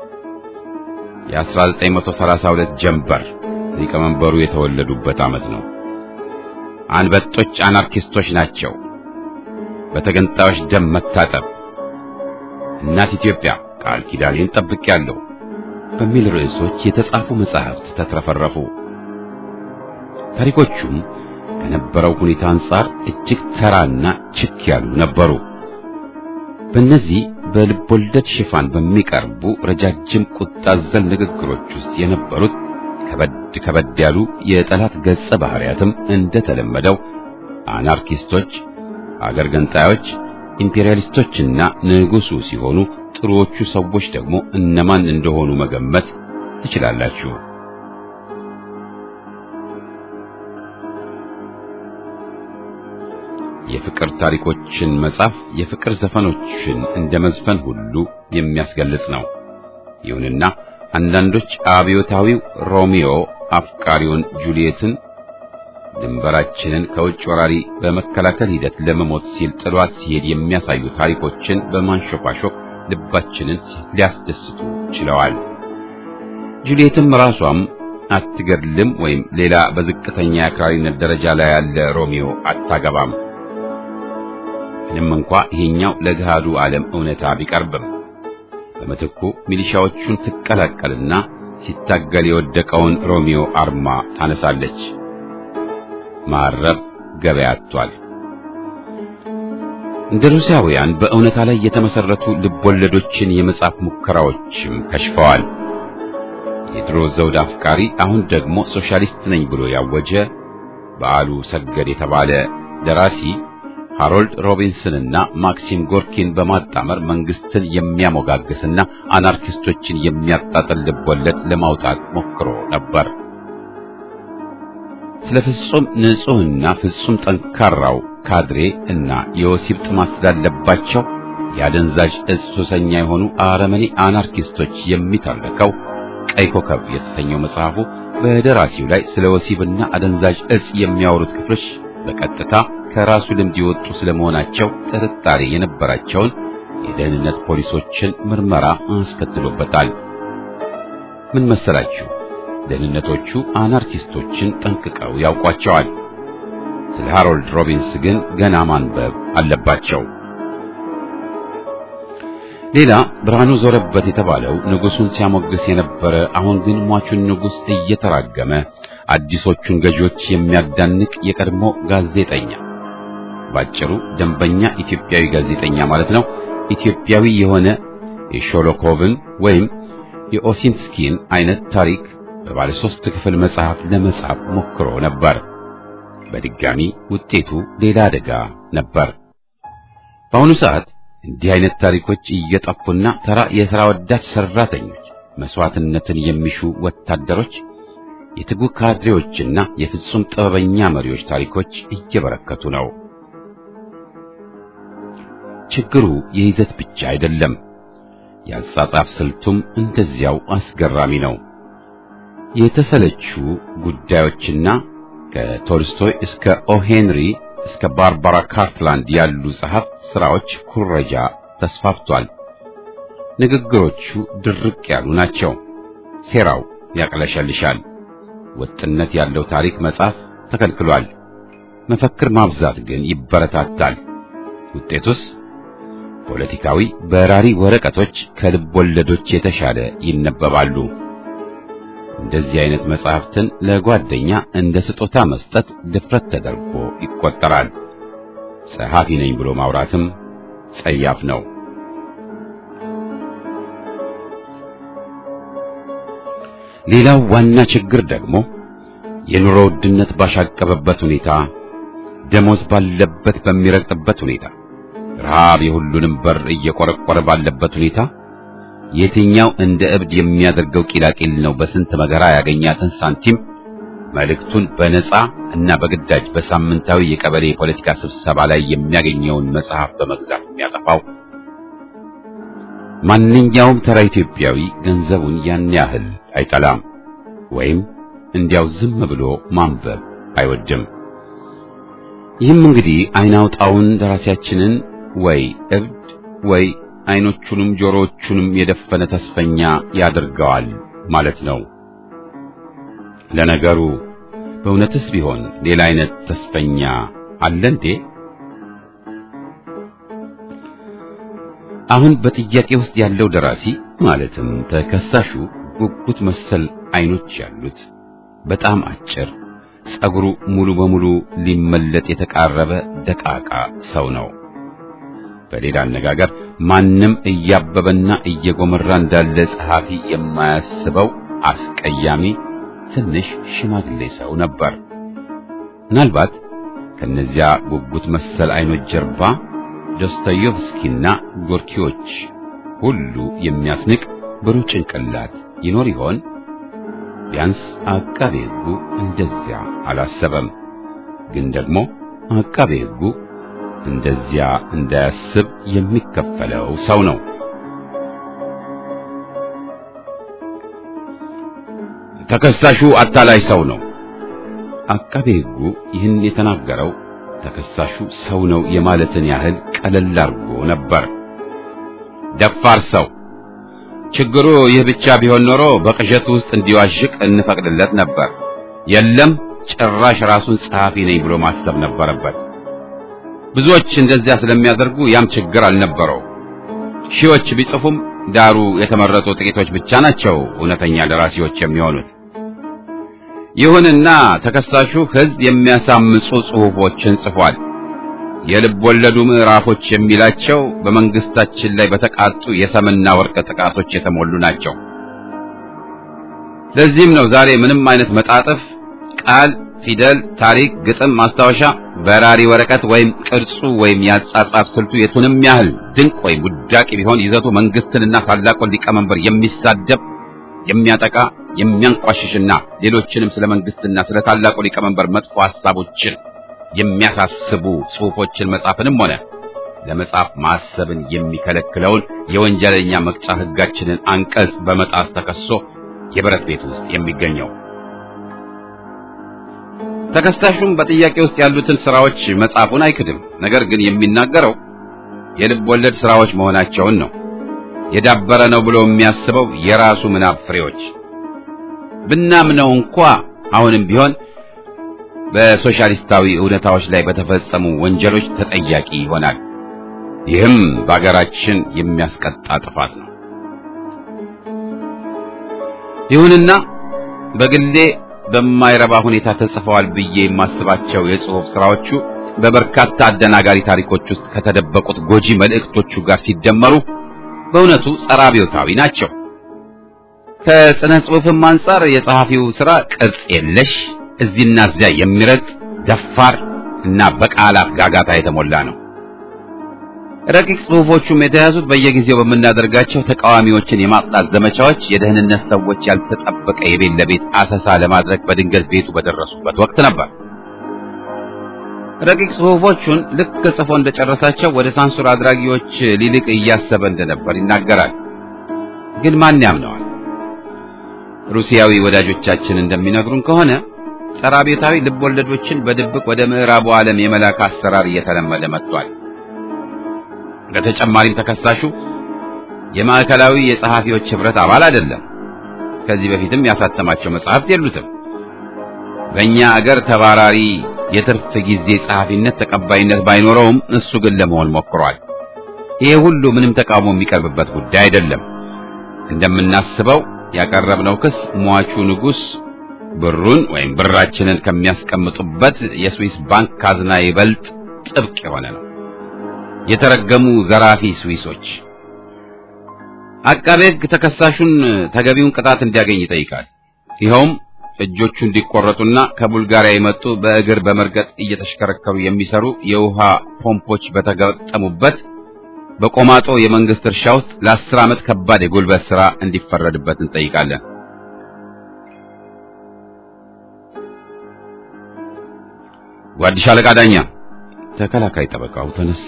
የ1932 ጀንበር ሊቀመንበሩ የተወለዱበት ዓመት ነው። አንበጦች አናርኪስቶች ናቸው፣ በተገንጣዮች ደም መታጠብ፣ እናት ኢትዮጵያ ቃል ኪዳኔን ጠብቄያለሁ በሚል ርዕሶች የተጻፉ መጻሕፍት ተትረፈረፉ። ታሪኮቹም ከነበረው ሁኔታ አንጻር እጅግ ተራና ችክ ያሉ ነበሩ። በእነዚህ በልቦለድ ሽፋን በሚቀርቡ ረጃጅም ቁጣ አዘል ንግግሮች ውስጥ የነበሩት ከበድ ከበድ ያሉ የጠላት ገጸ ባህሪያትም እንደተለመደው አናርኪስቶች፣ አገር ገንጣዮች፣ ኢምፔሪያሊስቶችና ንጉሱ ሲሆኑ ጥሩዎቹ ሰዎች ደግሞ እነማን እንደሆኑ መገመት ትችላላችሁ። የፍቅር ታሪኮችን መጻፍ የፍቅር ዘፈኖችን እንደመዝፈን ሁሉ የሚያስገልጽ ነው። ይሁንና አንዳንዶች አብዮታዊው ሮሚዮ አፍቃሪውን ጁልየትን ድንበራችንን ከውጭ ወራሪ በመከላከል ሂደት ለመሞት ሲል ጥሏት ሲሄድ የሚያሳዩ ታሪኮችን በማንሾካሾክ ልባችንን ሊያስደስቱ ችለዋል። ጁልየትም ራሷም አትገድልም ወይም ሌላ በዝቅተኛ የአክራሪነት ደረጃ ላይ ያለ ሮሚዮ አታገባም። ምንም እንኳ ይሄኛው ለገሃዱ ዓለም እውነታ ቢቀርብም በምትኩ ሚሊሻዎቹን ትቀላቀልና ሲታገል የወደቀውን ሮሚዮ አርማ ታነሳለች። ማረብ ገበያ አጥቷል። እንደ ሩሲያውያን በእውነታ ላይ የተመሰረቱ ልቦለዶችን የመጻፍ ሙከራዎችም ከሽፈዋል። የድሮ ዘውድ አፍቃሪ አሁን ደግሞ ሶሻሊስት ነኝ ብሎ ያወጀ በዓሉ ሰገድ የተባለ ደራሲ ሃሮልድ ሮቢንሰንና ማክሲም ጎርኪን በማጣመር መንግስትን የሚያሞጋግስና አናርኪስቶችን የሚያጣጥል ልቦለድ ለማውጣት ሞክሮ ነበር። ስለ ፍጹም ንጹህና ፍጹም ጠንካራው ካድሬ እና የወሲብ ጥማት ስላለባቸው ያደንዛዥ እጽ ሱሰኛ የሆኑ አረመኔ አናርኪስቶች የሚተርከው ቀይ ኮከብ የተሰኘው መጽሐፉ በደራሲው ላይ ስለ ወሲብና አደንዛዥ እጽ የሚያወሩት ክፍሎች በቀጥታ ከራሱ ልምድ የወጡ ስለመሆናቸው ጥርጣሬ የነበራቸውን የደህንነት ፖሊሶችን ምርመራ አስከትሎበታል። ምን መሰላችሁ? ደህንነቶቹ አናርኪስቶችን ጠንቅቀው ያውቋቸዋል። ስለ ሃሮልድ ሮቢንስ ግን ገና ማንበብ አለባቸው። ሌላ ብርሃኑ ዞረበት የተባለው ንጉሱን ሲያሞግስ የነበረ አሁን ግን ሟቹን ንጉስ እየተራገመ አዲሶቹን ገዢዎች የሚያዳንቅ የቀድሞ ጋዜጠኛ፣ ባጭሩ ደንበኛ ኢትዮጵያዊ ጋዜጠኛ ማለት ነው። ኢትዮጵያዊ የሆነ የሾሎኮቭን ወይም የኦሲንስኪን አይነት ታሪክ በባለ ሶስት ክፍል መጽሐፍ ለመጻፍ ሞክሮ ነበር። በድጋሚ ውጤቱ ሌላ አደጋ ነበር። በአሁኑ ሰዓት እንዲህ አይነት ታሪኮች እየጠፉና ተራ የሥራ ወዳድ ሰራተኞች፣ መስዋዕትነትን የሚሹ ወታደሮች፣ የትጉ ካድሬዎችና የፍጹም ጥበበኛ መሪዎች ታሪኮች እየበረከቱ ነው። ችግሩ የይዘት ብቻ አይደለም፣ የአጻጻፍ ስልቱም እንደዚያው አስገራሚ ነው። የተሰለቹ ጉዳዮችና ከቶልስቶይ እስከ ኦሄንሪ እስከ ባርባራ ካርትላንድ ያሉ ጸሐፍት ሥራዎች ኩረጃ ተስፋፍቷል። ንግግሮቹ ድርቅ ያሉ ናቸው። ሴራው ያቅለሸልሻል። ወጥነት ያለው ታሪክ መጻፍ ተከልክሏል። መፈክር ማብዛት ግን ይበረታታል። ውጤቱስ ፖለቲካዊ በራሪ ወረቀቶች ከልብ ወለዶች የተሻለ ይነበባሉ። እንደዚህ አይነት መጽሐፍትን ለጓደኛ እንደ ስጦታ መስጠት ድፍረት ተደርጎ ይቆጠራል። ጸሐፊ ነኝ ብሎ ማውራትም ጸያፍ ነው። ሌላው ዋና ችግር ደግሞ የኑሮ ውድነት ባሻቀበበት ሁኔታ፣ ደሞዝ ባለበት በሚረግጥበት ሁኔታ፣ ረሃብ የሁሉንም በር እየቆረቆረ ባለበት ሁኔታ የትኛው እንደ እብድ የሚያደርገው ቂላቂል ነው በስንት መከራ ያገኛትን ሳንቲም መልእክቱን በነጻ እና በግዳጅ በሳምንታዊ የቀበሌ የፖለቲካ ስብሰባ ላይ የሚያገኘውን መጽሐፍ በመግዛት የሚያጠፋው? ማንኛውም ተራ ኢትዮጵያዊ ገንዘቡን ያን ያህል አይጠላም፣ ወይም እንዲያው ዝም ብሎ ማንበብ አይወድም። ይህም እንግዲህ አይናውጣውን ደራሲያችንን ወይ እብድ ወይ አይኖቹንም ጆሮዎቹንም የደፈነ ተስፈኛ ያደርገዋል ማለት ነው። ለነገሩ በእውነትስ ቢሆን ሌላ አይነት ተስፈኛ አለ እንዴ? አሁን በጥያቄ ውስጥ ያለው ደራሲ ማለትም ተከሳሹ ጉጉት መሰል አይኖች ያሉት በጣም አጭር፣ ጸጉሩ ሙሉ በሙሉ ሊመለጥ የተቃረበ ደቃቃ ሰው ነው። በሌላ አነጋገር ማንም እያበበና እየጎመራ እንዳለ ጸሐፊ የማያስበው አስቀያሚ ትንሽ ሽማግሌ ሰው ነበር። ምናልባት ከነዚያ ጉጉት መሰል አይኖች ጀርባ ዶስቶየቭስኪና ጎርኪዎች ሁሉ የሚያስንቅ ብሩህ ጭንቅላት ይኖር ይሆን? ቢያንስ አቃቤ ሕጉ እንደዚያ አላሰበም። ግን ደግሞ አቃቤ ሕጉ እንደዚያ እንዳያስብ የሚከፈለው ሰው ነው። ተከሳሹ አታላይ ሰው ነው። አቃቤ ሕጉ ይህን የተናገረው ተከሳሹ ሰው ነው የማለትን ያህል ቀለል አድርጎ ነበር። ደፋር ሰው። ችግሩ ይህ ብቻ ቢሆን ኖሮ በቅዠት ውስጥ እንዲዋሽቅ እንፈቅድለት ነበር። የለም ጭራሽ ራሱን ጸሐፊ ነኝ ብሎ ማሰብ ነበረበት። ብዙዎች እንደዚያ ስለሚያደርጉ ያም ችግር አልነበረው። ሺዎች ቢጽፉም ዳሩ የተመረጡ ጥቂቶች ብቻ ናቸው እውነተኛ ደራሲዎች የሚሆኑት። ይሁንና ተከሳሹ ሕዝብ የሚያሳምጹ ጽሑፎችን ጽፏል። የልብ ወለዱ ምዕራፎች የሚላቸው በመንግስታችን ላይ በተቃጡ የሰምና ወርቅ ጥቃቶች የተሞሉ ናቸው። ለዚህም ነው ዛሬ ምንም አይነት መጣጥፍ፣ ቃል፣ ፊደል፣ ታሪክ፣ ግጥም፣ ማስታወሻ፣ በራሪ ወረቀት ወይም ቅርጹ ወይም ያጻጻፍ ስልቱ የቱንም ያህል ድንቅ ወይም ውዳቂ ቢሆን ይዘቱ መንግስትንና ታላቁን ሊቀመንበር የሚሳደብ፣ የሚያጠቃ፣ የሚያንቋሽሽና ሌሎችንም ስለ መንግስትና ስለ ታላቁ ሊቀመንበር መጥፎ ሐሳቦችን የሚያሳስቡ ጽሑፎችን መጻፍንም ሆነ ለመጻፍ ማሰብን የሚከለክለውን የወንጀለኛ መቅጫ ሕጋችንን አንቀጽ በመጣስ ተከሶ የብረት ቤት ውስጥ የሚገኘው ተከሳሹም በጥያቄ ውስጥ ያሉትን ስራዎች መጻፉን አይክድም። ነገር ግን የሚናገረው የልብ ወለድ ስራዎች መሆናቸውን ነው። የዳበረ ነው ብሎ የሚያስበው የራሱ ምናብ ፍሬዎች ብናምነው እንኳ አሁንም ቢሆን በሶሻሊስታዊ እውነታዎች ላይ በተፈጸሙ ወንጀሎች ተጠያቂ ይሆናል። ይህም በአገራችን የሚያስቀጣ ጥፋት ነው። ይሁንና በግሌ በማይረባ ሁኔታ ተጽፈዋል ብዬ የማስባቸው የጽሑፍ ስራዎቹ በበርካታ አደናጋሪ ታሪኮች ውስጥ ከተደበቁት ጎጂ መልእክቶቹ ጋር ሲደመሩ በእውነቱ ጸረ አብዮታዊ ናቸው። ከጽነ ጽሑፍም አንጻር የጸሐፊው ሥራ ቅርጽ የለሽ፣ እዚህና እዚያ የሚረግጥ፣ ደፋር እና በቃላት ጋጋታ የተሞላ ነው። ረቂቅ ጽሑፎቹም የተያዙት በየጊዜው በምናደርጋቸው ተቃዋሚዎችን የማጥላት ዘመቻዎች የደህንነት ሰዎች ያልተጠበቀ የቤት ለቤት አሰሳ ለማድረግ በድንገት ቤቱ በደረሱበት ወቅት ነበር። ረቂቅ ጽሑፎቹን ልክ ጽፎ እንደጨረሳቸው ወደ ሳንሱር አድራጊዎች ሊልቅ እያሰበ እንደነበር ይናገራል። ግን ማን ያምነዋል? ሩሲያዊ ወዳጆቻችን እንደሚነግሩን ከሆነ ጸረ አብዮታዊ ልብ ወለዶችን በድብቅ ወደ ምዕራቡ ዓለም የመላክ አሰራር እየተለመደ መጥቷል። በተጨማሪም ተከሳሹ የማዕከላዊ የጸሐፊዎች ህብረት አባል አይደለም። ከዚህ በፊትም ያሳተማቸው መጽሐፍት የሉትም። በእኛ አገር ተባራሪ የትርፍ ጊዜ ጸሐፊነት ተቀባይነት ባይኖረውም እሱ ግን ለመሆን ሞክሯል። ይሄ ሁሉ ምንም ተቃውሞ የሚቀርብበት ጉዳይ አይደለም። እንደምናስበው ያቀረብነው ክስ ሟቹ ንጉስ ብሩን ወይም ብራችንን ከሚያስቀምጡበት የስዊስ ባንክ ካዝና ይበልጥ ጥብቅ የሆነ ነው። የተረገሙ ዘራፊ ስዊሶች። አቃቤ ሕግ ተከሳሹን ተገቢውን ቅጣት እንዲያገኝ ይጠይቃል። ይኸውም እጆቹ እንዲቆረጡና ከቡልጋሪያ የመጡ በእግር በመርገጥ እየተሽከረከሩ የሚሰሩ የውሃ ፖምፖች በተገጠሙበት በቆማጦ የመንግስት እርሻ ውስጥ ለአስር ዓመት ከባድ የጉልበት ሥራ እንዲፈረድበት እንጠይቃለን። ጓድሽ አለቃ ዳኛ፣ ተከላካይ ጠበቃው ተነሳ።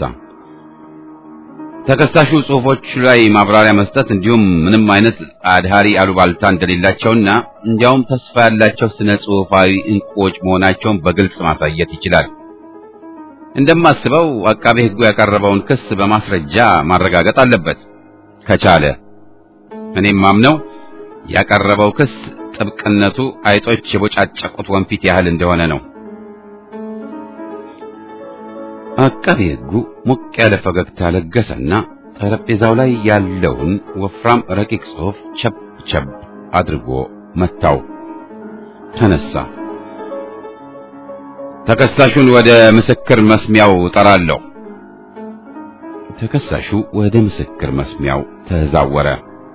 ተከሳሹ ጽሑፎች ላይ ማብራሪያ መስጠት እንዲሁም ምንም አይነት አድሃሪ አሉባልታ እንደሌላቸውና እንዲያውም ተስፋ ያላቸው ስነ ጽሑፋዊ እንቁዎች መሆናቸውን በግልጽ ማሳየት ይችላል። እንደማስበው አቃቤ ሕጉ ያቀረበውን ክስ በማስረጃ ማረጋገጥ አለበት ከቻለ። እኔም ማምነው ያቀረበው ክስ ጥብቅነቱ አይጦች የቦጫጨቁት ወንፊት ያህል እንደሆነ ነው። አቃቤ ሕጉ ሞቅ ያለ ፈገግታ ለገሰና ጠረጴዛው ላይ ያለውን ወፍራም ረቂቅ ጽሑፍ ቸብ ቸብ አድርጎ መታው። ተነሳ። ተከሳሹን ወደ ምስክር መስሚያው ጠራለሁ። ተከሳሹ ወደ ምስክር መስሚያው ተዛወረ።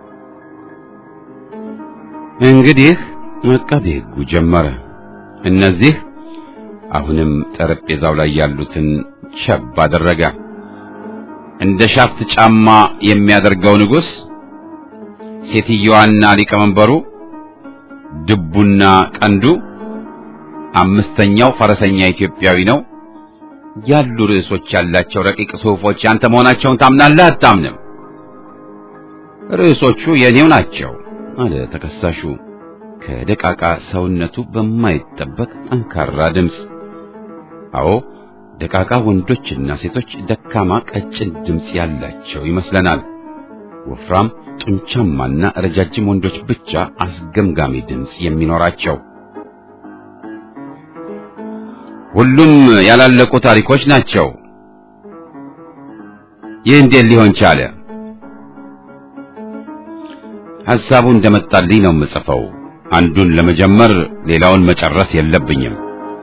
እንግዲህ አቃቤ ሕጉ ጀመረ። እነዚህ አሁንም ጠረጴዛው ላይ ያሉትን ቸብ አደረገ። እንደ ሻፍት ጫማ የሚያደርገው ንጉሥ፣ ሴትየዋና ሊቀመንበሩ፣ ድቡና ቀንዱ፣ አምስተኛው ፈረሰኛ ኢትዮጵያዊ ነው ያሉ ርዕሶች ያላቸው ረቂቅ ጽሑፎች ያንተ መሆናቸውን ታምናለህ አታምንም? ርዕሶቹ የኔው ናቸው አለ ተከሳሹ ከደቃቃ ሰውነቱ በማይጠበቅ ጠንካራ ድምፅ። አዎ ደቃቃ ወንዶችና ሴቶች ደካማ ቀጭን ድምፅ ያላቸው ይመስለናል። ወፍራም ጡንቻማና ረጃጅም ወንዶች ብቻ አስገምጋሚ ድምፅ የሚኖራቸው። ሁሉም ያላለቁ ታሪኮች ናቸው። ይህ እንዴት ሊሆን ቻለ? ሐሳቡ እንደመጣልኝ ነው የምጽፈው። አንዱን ለመጀመር ሌላውን መጨረስ የለብኝም።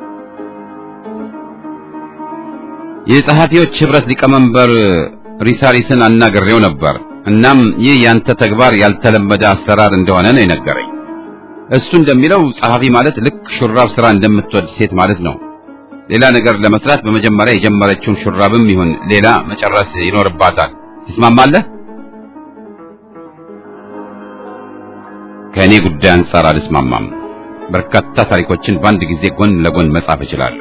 የጸሐፊዎች ኅብረት ሊቀመንበር ሪሳሪስን አናግሬው ነበር። እናም ይህ ያንተ ተግባር ያልተለመደ አሰራር እንደሆነ ነው የነገረኝ። እሱ እንደሚለው ጸሐፊ ማለት ልክ ሹራብ ሥራ እንደምትወድ ሴት ማለት ነው። ሌላ ነገር ለመስራት በመጀመሪያ የጀመረችውን ሹራብም ይሁን ሌላ መጨረስ ይኖርባታል። ትስማማለህ? ከእኔ ጉዳይ አንጻር አልስማማም። በርካታ ታሪኮችን በአንድ ጊዜ ጎን ለጎን መጻፍ እችላለሁ።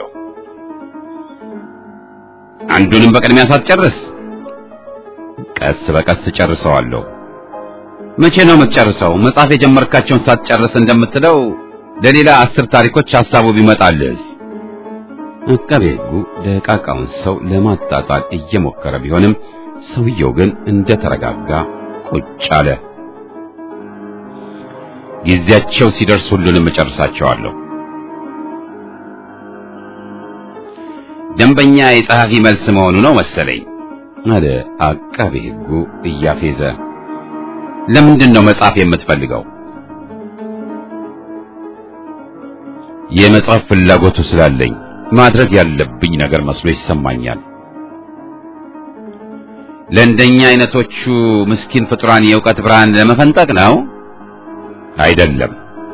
አንዱንም በቅድሚያ ሳትጨርስ? ቀስ በቀስ ጨርሰዋለሁ። መቼ ነው የምትጨርሰው? መጻፍ የጀመርካቸውን ሳትጨርስ እንደምትለው ለሌላ አስር ታሪኮች ሐሳቡ ቢመጣልስ? አቃቤ ሕጉ ደቃቃውን ሰው ለማጣጣል እየሞከረ ቢሆንም ሰውየው ግን እንደተረጋጋ ቁጭ አለ። ጊዜያቸው ሲደርስ ሁሉንም እጨርሳቸዋለሁ። ደንበኛ የጸሐፊ መልስ መሆኑ ነው መሰለኝ አለ አቃቤ ሕጉ እያፌዘ። ለምንድን ነው መጻፍ የምትፈልገው? የመጻፍ ፍላጎቱ ስላለኝ ማድረግ ያለብኝ ነገር መስሎ ይሰማኛል። ለእንደኛ አይነቶቹ ምስኪን ፍጡራን የእውቀት ብርሃን ለመፈንጠቅ ነው? አይደለም።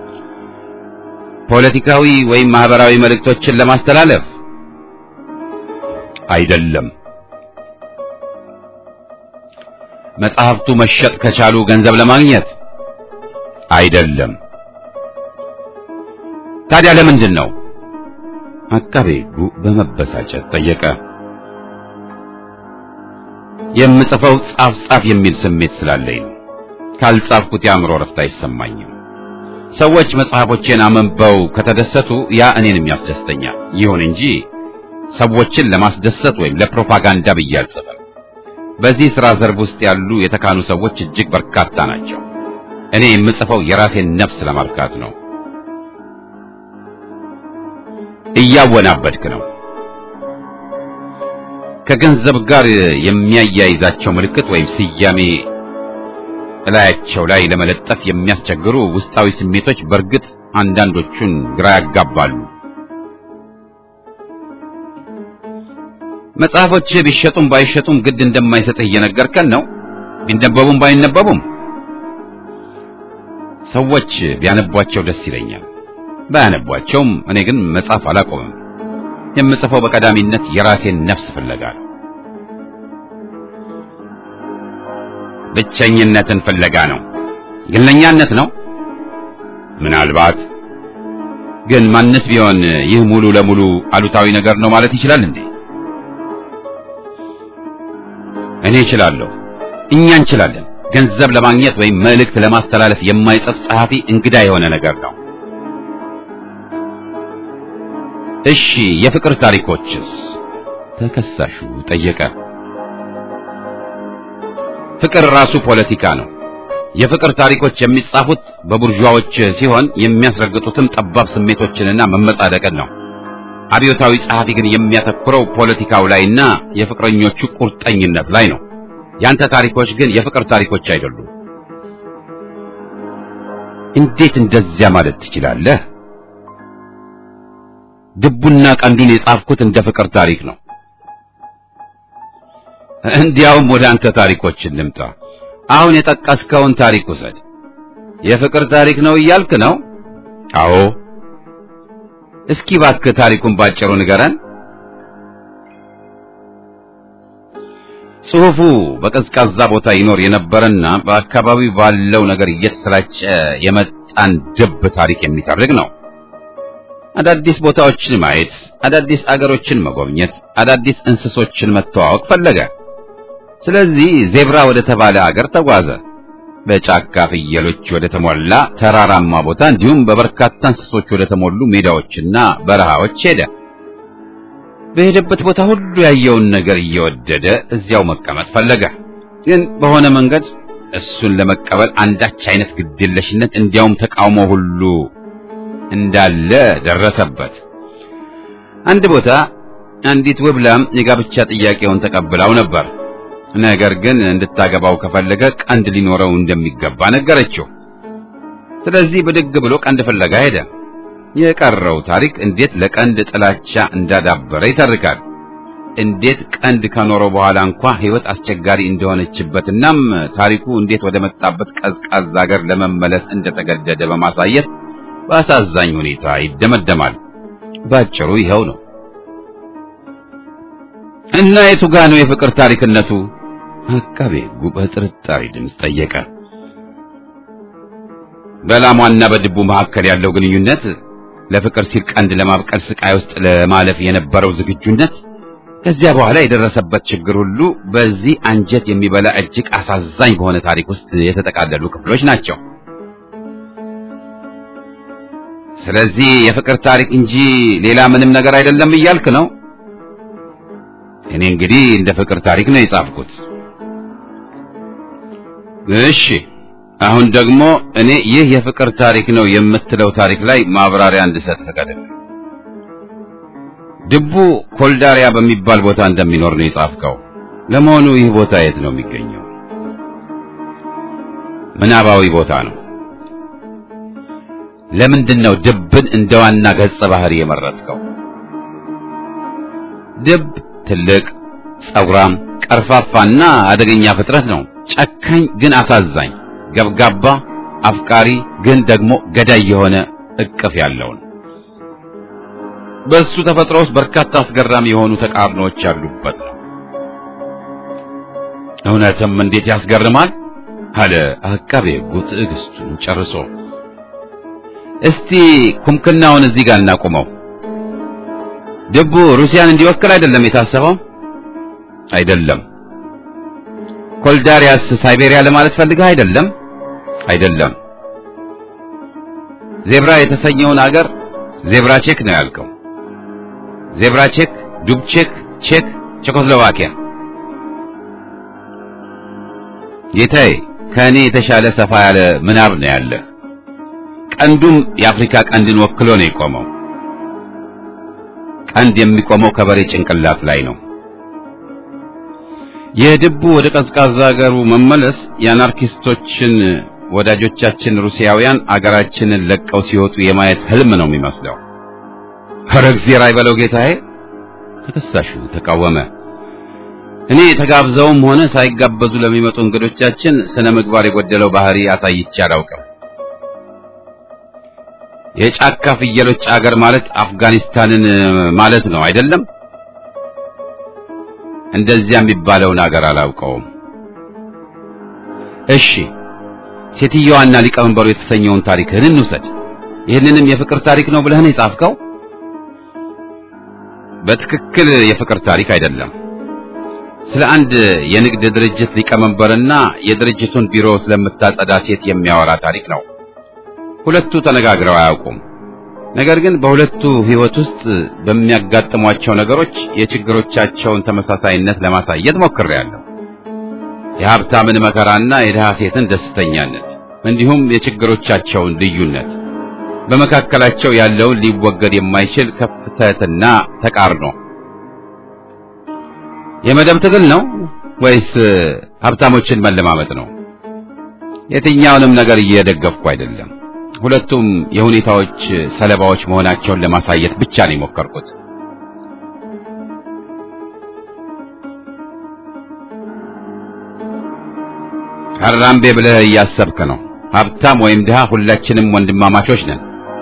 ፖለቲካዊ ወይም ማህበራዊ መልእክቶችን ለማስተላለፍ? አይደለም። መጽሐፍቱ መሸጥ ከቻሉ ገንዘብ ለማግኘት? አይደለም። ታዲያ ለምንድን ነው? አቃቤ ሕጉ በመበሳጨት ጠየቀ። የምጽፈው ጻፍ ጻፍ የሚል ስሜት ስላለኝ ነው። ካልጻፍኩት የአእምሮ ረፍት አይሰማኝም። ሰዎች መጽሐፎቼን አንብበው ከተደሰቱ ያ እኔንም ያስደስተኛል። ይሁን እንጂ ሰዎችን ለማስደሰት ወይም ለፕሮፓጋንዳ ብዬ አልጽፍም። በዚህ ሥራ ዘርፍ ውስጥ ያሉ የተካኑ ሰዎች እጅግ በርካታ ናቸው። እኔ የምጽፈው የራሴን ነፍስ ለማርካት ነው። እያወናበድክ ነው። ከገንዘብ ጋር የሚያያይዛቸው ምልክት ወይም ስያሜ እላያቸው ላይ ለመለጠፍ የሚያስቸግሩ ውስጣዊ ስሜቶች በእርግጥ አንዳንዶቹን ግራ ያጋባሉ። መጽሐፎች ቢሸጡም ባይሸጡም ግድ እንደማይሰጥህ እየነገርከን ነው። ቢነበቡም ባይነበቡም ሰዎች ቢያነቧቸው ደስ ይለኛል። ባያነቧቸውም እኔ ግን መጻፍ አላቆምም። የምጽፈው በቀዳሚነት የራሴን ነፍስ ፍለጋ ነው። ብቸኝነትን ፍለጋ ነው። ግለኛነት ነው ምናልባት። ግን ማንስ ቢሆን ይህ ሙሉ ለሙሉ አሉታዊ ነገር ነው ማለት ይችላል እንዴ? እኔ እችላለሁ፣ እኛ እንችላለን። ገንዘብ ለማግኘት ወይም መልእክት ለማስተላለፍ የማይጽፍ ጸሐፊ እንግዳ የሆነ ነገር ነው። እሺ የፍቅር ታሪኮችስ? ተከሳሹ ጠየቀ። ፍቅር ራሱ ፖለቲካ ነው። የፍቅር ታሪኮች የሚጻፉት በቡርዣዎች ሲሆን የሚያስረግጡትም ጠባብ ስሜቶችንና መመጻደቅን ነው። አብዮታዊ ጸሐፊ ግን የሚያተኩረው ፖለቲካው ላይና የፍቅረኞቹ ቁርጠኝነት ላይ ነው። ያንተ ታሪኮች ግን የፍቅር ታሪኮች አይደሉም። እንዴት እንደዚያ ማለት ትችላለህ? ድቡና ቀንዱን የጻፍኩት እንደ ፍቅር ታሪክ ነው። እንዲያውም ወደ አንተ ታሪኮች እንምጣ። አሁን የጠቀስከውን ታሪክ ውሰድ። የፍቅር ታሪክ ነው እያልክ ነው? አዎ። እስኪ እባክህ ታሪኩን ባጭሩ ንገረን። ጽሑፉ በቀዝቃዛ ቦታ ይኖር የነበረና በአካባቢው ባለው ነገር እየተሰራጨ የመጣን ድብ ታሪክ የሚተርክ ነው። አዳዲስ ቦታዎችን ማየት፣ አዳዲስ አገሮችን መጎብኘት፣ አዳዲስ እንስሶችን መተዋወቅ ፈለገ። ስለዚህ ዜብራ ወደ ተባለ አገር ተጓዘ። በጫካ ፍየሎች ወደ ተሞላ ተራራማ ቦታ እንዲሁም በበርካታ እንስሶች ወደ ተሞሉ ሜዳዎችና በረሃዎች ሄደ። በሄደበት ቦታ ሁሉ ያየውን ነገር እየወደደ እዚያው መቀመጥ ፈለገ። ግን በሆነ መንገድ እሱን ለመቀበል አንዳች አይነት ግድየለሽነት እንዲያውም ተቃውሞ ሁሉ እንዳለ ደረሰበት። አንድ ቦታ አንዲት ውብ ላም የጋብቻ ጥያቄውን ተቀብላው ነበር። ነገር ግን እንድታገባው ከፈለገ ቀንድ ሊኖረው እንደሚገባ ነገረችው። ስለዚህ ብድግ ብሎ ቀንድ ፍለጋ ሄደ። የቀረው ታሪክ እንዴት ለቀንድ ጥላቻ እንዳዳበረ ይተርካል። እንዴት ቀንድ ከኖረው በኋላ እንኳን ሕይወት አስቸጋሪ እንደሆነችበትናም ታሪኩ እንዴት ወደ መጣበት ቀዝቃዛ ሀገር ለመመለስ እንደተገደደ በማሳየት በአሳዛኝ ሁኔታ ይደመደማል። ባጭሩ ይኸው ነው። እና የቱ ጋር ነው የፍቅር ታሪክነቱ? አቃቤ ሕጉ በጥርጣሬ ድምፅ ጠየቀ። በላሟና በድቡ መካከል ያለው ግንኙነት፣ ለፍቅር ሲል ቀንድ ለማብቀል ስቃይ ውስጥ ለማለፍ የነበረው ዝግጁነት፣ ከዚያ በኋላ የደረሰበት ችግር ሁሉ በዚህ አንጀት የሚበላ እጅግ አሳዛኝ በሆነ ታሪክ ውስጥ የተጠቃለሉ ክፍሎች ናቸው። ስለዚህ የፍቅር ታሪክ እንጂ ሌላ ምንም ነገር አይደለም እያልክ ነው? እኔ እንግዲህ እንደ ፍቅር ታሪክ ነው የጻፍኩት። እሺ አሁን ደግሞ እኔ ይህ የፍቅር ታሪክ ነው የምትለው ታሪክ ላይ ማብራሪያ እንድሰጥ ፈቀድልኝ። ድቡ ኮልዳሪያ በሚባል ቦታ እንደሚኖር ነው የጻፍከው። ለመሆኑ ይህ ቦታ የት ነው የሚገኘው? ምናባዊ ቦታ ነው። ለምንድን ነው ድብን እንደ ዋና ገጸ ባህሪ የመረጥከው? ድብ ትልቅ፣ ጸጉራም፣ ቀርፋፋና አደገኛ ፍጥረት ነው። ጨካኝ ግን አሳዛኝ፣ ገብጋባ፣ አፍቃሪ ግን ደግሞ ገዳይ የሆነ እቅፍ ያለው ነው። በሱ ተፈጥሮ ውስጥ በርካታ አስገራሚ የሆኑ ተቃርኖዎች ያሉበት ነው። እውነትም እንዴት ያስገርማል አለ አቃቤ ሕጉ ትዕግስቱን ጨርሶ። እስቲ ኩምክናውን እዚህ ጋር እናቁመው። ድቡ ሩሲያን እንዲወክል አይደለም የታሰበው? አይደለም። ኮልዳሪያስ ሳይቤሪያ ለማለት ፈልገህ አይደለም? አይደለም። ዜብራ የተሰኘውን አገር ዜብራ ቼክ ነው ያልከው? ዜብራ ቼክ፣ ዱብቼክ፣ ቼክ፣ ቼኮስሎቫኪያ። ጌታዬ ከእኔ የተሻለ ሰፋ ያለ ምናብ ነው ያለህ። ቀንዱም የአፍሪካ ቀንድን ወክሎ ነው የቆመው። ቀንድ የሚቆመው ከበሬ ጭንቅላት ላይ ነው። የድቡ ወደ ቀዝቃዛ ሀገሩ መመለስ የአናርኪስቶችን ወዳጆቻችን ሩሲያውያን አገራችንን ለቀው ሲወጡ የማየት ህልም ነው የሚመስለው። ኧረ እግዚአብሔር አይበለው ጌታዬ፣ ተከሳሹ ተቃወመ። እኔ ተጋብዘውም ሆነ ሳይጋበዙ ለሚመጡ እንግዶቻችን ስነ ምግባር የጎደለው ባህሪ አሳይቼ አላውቅም። የጫካ ፍየሎች አገር ማለት አፍጋኒስታንን ማለት ነው አይደለም? እንደዚያ የሚባለውን አገር አላውቀውም። እሺ ሴትዮዋና ሊቀመንበሩ የተሰኘውን ታሪክህን እንውሰድ። ይህንንም የፍቅር ታሪክ ነው ብለህ ነው የጻፍከው? በትክክል የፍቅር ታሪክ አይደለም። ስለ አንድ የንግድ ድርጅት ሊቀመንበርና የድርጅቱን ቢሮ ስለምታጸዳ ሴት የሚያወራ ታሪክ ነው። ሁለቱ ተነጋግረው አያውቁም። ነገር ግን በሁለቱ ህይወት ውስጥ በሚያጋጥሟቸው ነገሮች የችግሮቻቸውን ተመሳሳይነት ለማሳየት ሞክሬያለሁ። የሀብታምን መከራና የድሃ ሴትን ደስተኛነት እንዲሁም የችግሮቻቸውን ልዩነት፣ በመካከላቸው ያለውን ሊወገድ የማይችል ክፍተትና ተቃርኖ። የመደብ ትግል ነው ወይስ ሀብታሞችን መለማመጥ ነው? የትኛውንም ነገር እየደገፍኩ አይደለም። ሁለቱም የሁኔታዎች ሰለባዎች መሆናቸውን ለማሳየት ብቻ ነው የሞከርኩት። ሐራምቤ ብለህ እያሰብክ ነው። ሀብታም ወይም ድሃ ሁላችንም ወንድማማቾች ነን።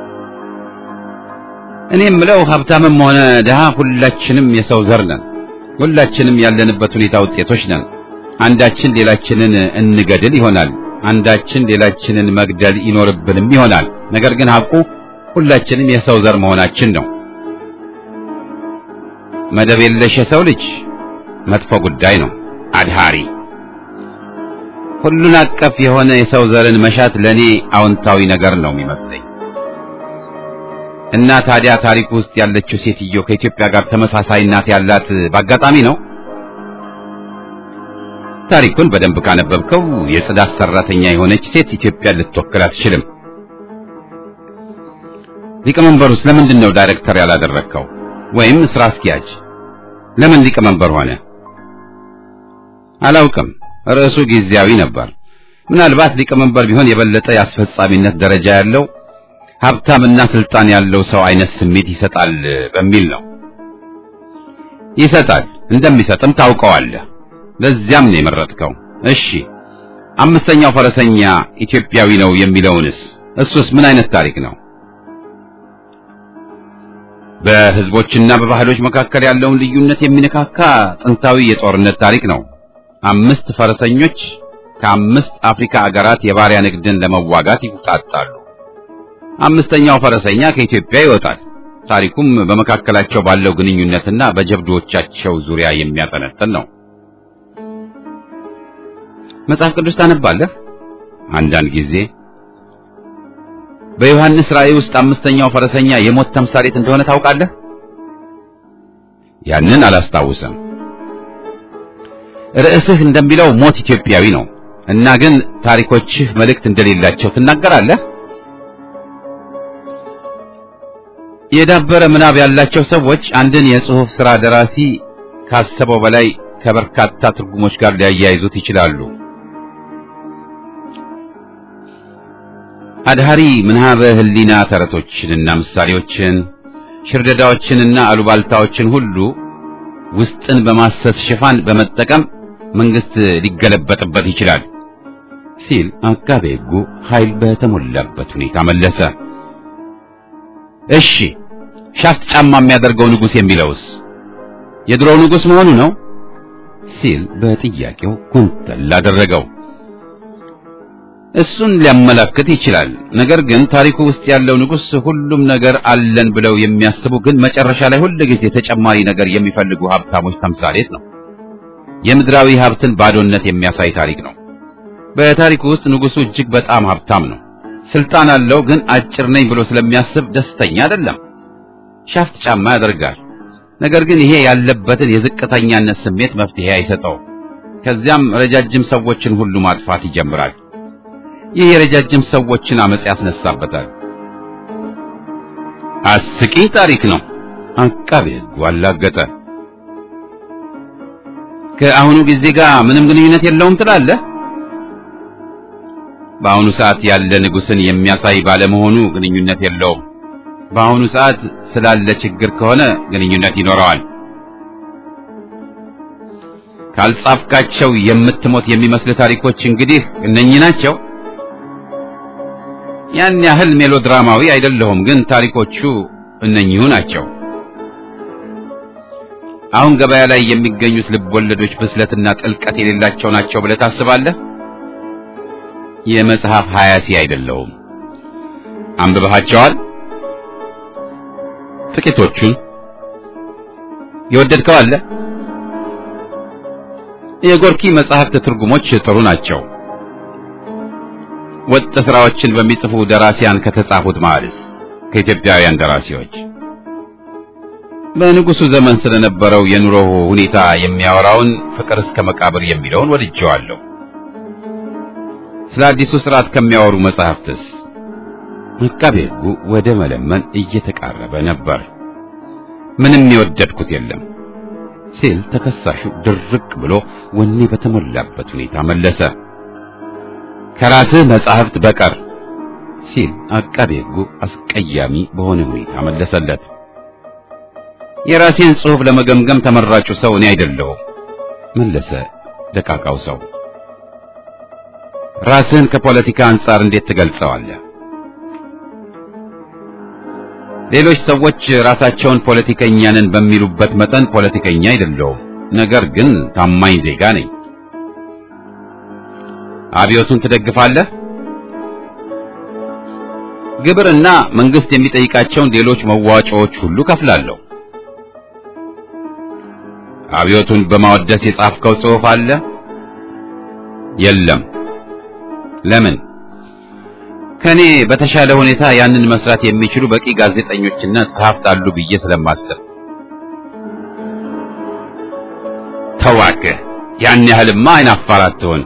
እኔም ምለው ሀብታምም ሆነ ድሃ ሁላችንም የሰው ዘር ነን። ሁላችንም ያለንበት ሁኔታ ውጤቶች ነን። አንዳችን ሌላችንን እንገድል ይሆናል፣ አንዳችን ሌላችንን መግደል ይኖርብንም ይሆናል። ነገር ግን ሐቁ ሁላችንም የሰው ዘር መሆናችን ነው። መደብ የለሽ የሰው ልጅ መጥፎ ጉዳይ ነው። አድሃሪ ሁሉን አቀፍ የሆነ የሰው ዘርን መሻት ለኔ አዎንታዊ ነገር ነው የሚመስለኝ። እና ታዲያ ታሪኩ ውስጥ ያለችው ሴትዮ ከኢትዮጵያ ጋር ተመሳሳይነት ያላት በአጋጣሚ ነው? ታሪኩን በደንብ ካነበብከው የጽዳት ሰራተኛ የሆነች ሴት ኢትዮጵያን ልትወክል አትችልም። ሊቀመንበሩስ ለምንድን ነው ዳይሬክተር ያላደረከው? ወይም ስራ አስኪያጅ? ለምን ሊቀመንበር ሆነ? አላውቅም። ርዕሱ ጊዜያዊ ነበር። ምናልባት ሊቀመንበር ቢሆን የበለጠ የአስፈጻሚነት ደረጃ ያለው ሀብታምና ስልጣን ያለው ሰው አይነት ስሜት ይሰጣል በሚል ነው። ይሰጣል፣ እንደሚሰጥም ታውቀዋለህ። ለዚያም ነው የመረጥከው። እሺ አምስተኛው ፈረሰኛ ኢትዮጵያዊ ነው የሚለውንስ እሱስ ምን አይነት ታሪክ ነው? በህዝቦችና በባህሎች መካከል ያለውን ልዩነት የሚነካካ ጥንታዊ የጦርነት ታሪክ ነው። አምስት ፈረሰኞች ከአምስት አፍሪካ አገራት የባሪያ ንግድን ለመዋጋት ይውጣጣሉ። አምስተኛው ፈረሰኛ ከኢትዮጵያ ይወጣል። ታሪኩም በመካከላቸው ባለው ግንኙነትና በጀብዶቻቸው ዙሪያ የሚያጠነጥን ነው። መጽሐፍ ቅዱስ ታነባለህ? አንዳንድ ጊዜ። በዮሐንስ ራእይ ውስጥ አምስተኛው ፈረሰኛ የሞት ተምሳሌት እንደሆነ ታውቃለህ? ያንን አላስታውስም። ርዕስህ እንደሚለው ሞት ኢትዮጵያዊ ነው እና ግን ታሪኮችህ መልእክት እንደሌላቸው ትናገራለህ። የዳበረ ምናብ ያላቸው ሰዎች አንድን የጽሑፍ ሥራ ደራሲ ካሰበው በላይ ከበርካታ ትርጉሞች ጋር ሊያያይዙት ይችላሉ። አድሃሪ ምናበ ህሊና ተረቶችንና ምሳሌዎችን፣ ሽርደዳዎችንና አሉባልታዎችን ሁሉ ውስጥን በማሰስ ሽፋን በመጠቀም መንግስት ሊገለበጥበት ይችላል ሲል አቃቤ ሕጉ ኃይል በተሞላበት ሁኔታ መለሰ። እሺ ሻፍት ጫማ የሚያደርገው ንጉስ የሚለውስ የድሮው ንጉስ መሆኑ ነው ሲል በጥያቄው ኩንተል አደረገው። እሱን ሊያመለክት ይችላል። ነገር ግን ታሪኩ ውስጥ ያለው ንጉስ ሁሉም ነገር አለን ብለው የሚያስቡ ግን መጨረሻ ላይ ሁሉ ጊዜ ተጨማሪ ነገር የሚፈልጉ ሀብታሞች ተምሳሌት ነው። የምድራዊ ሀብትን ባዶነት የሚያሳይ ታሪክ ነው። በታሪኩ ውስጥ ንጉሱ እጅግ በጣም ሀብታም ነው። ስልጣን አለው፣ ግን አጭር ነኝ ብሎ ስለሚያስብ ደስተኛ አይደለም። ሻፍት ጫማ ያደርጋል። ነገር ግን ይሄ ያለበትን የዝቅተኛነት ስሜት መፍትሄ አይሰጠው። ከዚያም ረጃጅም ሰዎችን ሁሉ ማጥፋት ይጀምራል። ይህ የረጃጅም ሰዎችን አመጽ ያስነሳበታል። አስቂኝ ታሪክ ነው። አቃቤ ሕጉ አላገጠ። ከአሁኑ ጊዜ ጋር ምንም ግንኙነት የለውም ትላለህ? በአሁኑ ሰዓት ያለ ንጉስን የሚያሳይ ባለመሆኑ ግንኙነት የለውም። በአሁኑ ሰዓት ስላለ ችግር ከሆነ ግንኙነት ይኖረዋል። ካልጻፍካቸው የምትሞት የሚመስል ታሪኮች እንግዲህ እነኚህ ናቸው። ያን ያህል ሜሎድራማዊ አይደለሁም፣ ግን ታሪኮቹ እነኚሁ ናቸው። አሁን ገበያ ላይ የሚገኙት ልቦለዶች ብስለትና ጥልቀት የሌላቸው ናቸው ብለህ ታስባለህ? የመጽሐፍ ሀያሲ አይደለሁም። አንብበሃቸዋል? ጥቂቶቹን። የወደድከው አለ? የጎርኪ መጽሐፍት ትርጉሞች ጥሩ ናቸው። ወጥ ስራዎችን በሚጽፉ ደራሲያን ከተጻፉት ማለስ ከኢትዮጵያውያን ደራሲዎች በንጉሱ ዘመን ስለነበረው የኑሮ ሁኔታ የሚያወራውን ፍቅር እስከ መቃብር የሚለውን ወድጄዋለሁ። ስለ አዲሱ ስርዓት ከሚያወሩ መጽሐፍትስ? መቃቤ ሕጉ ወደ መለመን እየተቃረበ ነበር። ምንም የወደድኩት የለም ሲል ተከሳሹ ድርቅ ብሎ ወኔ በተሞላበት ሁኔታ መለሰ። ከራስህ መጽሐፍት በቀር ሲል አቃቤ ሕጉ አስቀያሚ በሆነ ሁኔታ መለሰለት። የራሴን ጽሑፍ ለመገምገም ተመራጩ ሰው እኔ አይደለሁም መለሰ ደቃቃው ሰው። ራስህን ከፖለቲካ አንጻር እንዴት ትገልጸዋለህ? ሌሎች ሰዎች ራሳቸውን ፖለቲከኛ ነን በሚሉበት መጠን ፖለቲከኛ አይደለሁም፣ ነገር ግን ታማኝ ዜጋ ነኝ። አብዮቱን ትደግፋለህ? ግብርና መንግስት የሚጠይቃቸውን ሌሎች መዋጮዎች ሁሉ ከፍላለሁ። አብዮቱን በማወደስ የጻፍከው ጽሑፍ አለ? የለም። ለምን? ከኔ በተሻለ ሁኔታ ያንን መስራት የሚችሉ በቂ ጋዜጠኞችና ጸሐፍት አሉ ብዬ ስለማስብ። ተዋከ ያን ያህልማ አይናፋር አትሆን።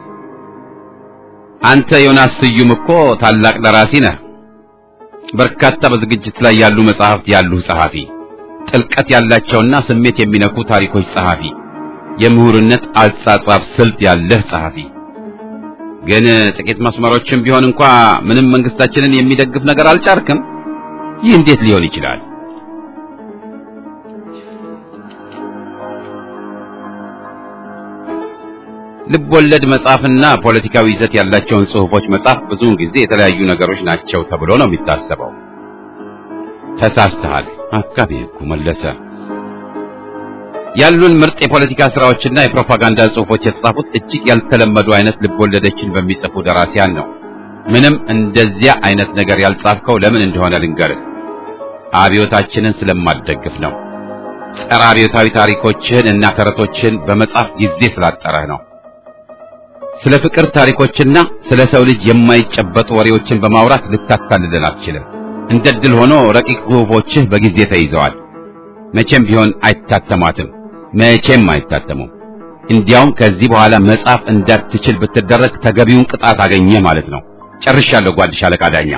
አንተ ዮናስ ስዩም እኮ ታላቅ ደራሲ ነህ። በርካታ በዝግጅት ላይ ያሉ መጽሐፍት ያሉ ጸሐፊ፣ ጥልቀት ያላቸውና ስሜት የሚነኩ ታሪኮች ጸሐፊ፣ የምሁርነት አጻጻፍ ስልት ያለህ ጸሐፊ። ግን ጥቂት መስመሮችም ቢሆን እንኳ ምንም መንግስታችንን የሚደግፍ ነገር አልጫርክም። ይህ እንዴት ሊሆን ይችላል? ልቦለድ መጽሐፍና ፖለቲካዊ ይዘት ያላቸውን ጽሑፎች መጽሐፍ ብዙውን ጊዜ የተለያዩ ነገሮች ናቸው ተብሎ ነው የሚታሰበው። ተሳስተሃል አቃቤ ሕጉ መለሰ። ያሉን ምርጥ የፖለቲካ ስራዎችና የፕሮፓጋንዳ ጽሑፎች የተጻፉት እጅግ ያልተለመዱ አይነት ልቦለዶችን በሚጽፉ ደራሲያን ነው። ምንም እንደዚያ አይነት ነገር ያልጻፍከው ለምን እንደሆነ ልንገርህ። አብዮታችንን ስለማደግፍ ነው። ጸረ አብዮታዊ ታሪኮችን እና ተረቶችን በመጻፍ ጊዜ ስላጠረህ ነው። ስለ ፍቅር ታሪኮችና ስለ ሰው ልጅ የማይጨበጡ ወሬዎችን በማውራት ልታታልለን አትችልም። እንደ ድል ሆኖ ረቂቅ ጽሑፎችህ በጊዜ ተይዘዋል። መቼም ቢሆን አይታተማትም። መቼም አይታተሙም። እንዲያውም ከዚህ በኋላ መጻፍ እንዳትችል ብትደረግ ተገቢውን ቅጣት አገኘ ማለት ነው። ጨርሻለሁ ጓድ ሻለቃ ዳኛ።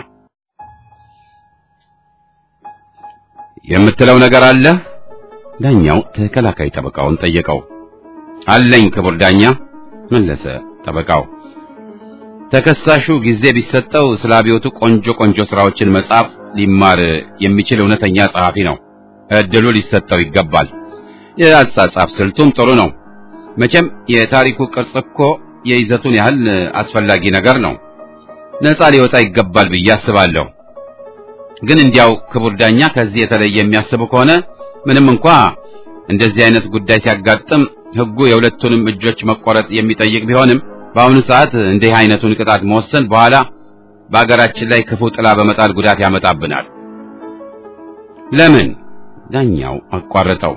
የምትለው ነገር አለ? ዳኛው ተከላካይ ጠበቃውን ጠየቀው። አለኝ ክቡር ዳኛ መለሰ ጠበቃው። ተከሳሹ ጊዜ ቢሰጠው ስለ አብዮቱ ቆንጆ ቆንጆ ስራዎችን መጻፍ ሊማር የሚችል እውነተኛ ጸሐፊ ነው። እድሉ ሊሰጠው ይገባል። የአጻጻፍ ስልቱም ጥሩ ነው። መቼም የታሪኩ ቅርጽ እኮ የይዘቱን ያህል አስፈላጊ ነገር ነው። ነፃ ሊወጣ ይገባል ብዬ አስባለሁ። ግን እንዲያው ክቡር ዳኛ ከዚህ የተለየ የሚያስቡ ከሆነ ምንም እንኳ እንደዚህ አይነት ጉዳይ ሲያጋጥም ሕጉ የሁለቱንም እጆች መቆረጥ የሚጠይቅ ቢሆንም በአሁኑ ሰዓት እንዲህ አይነቱን ቅጣት መወሰን በኋላ በአገራችን ላይ ክፉ ጥላ በመጣል ጉዳት ያመጣብናል። ለምን? ዳኛው አቋረጠው።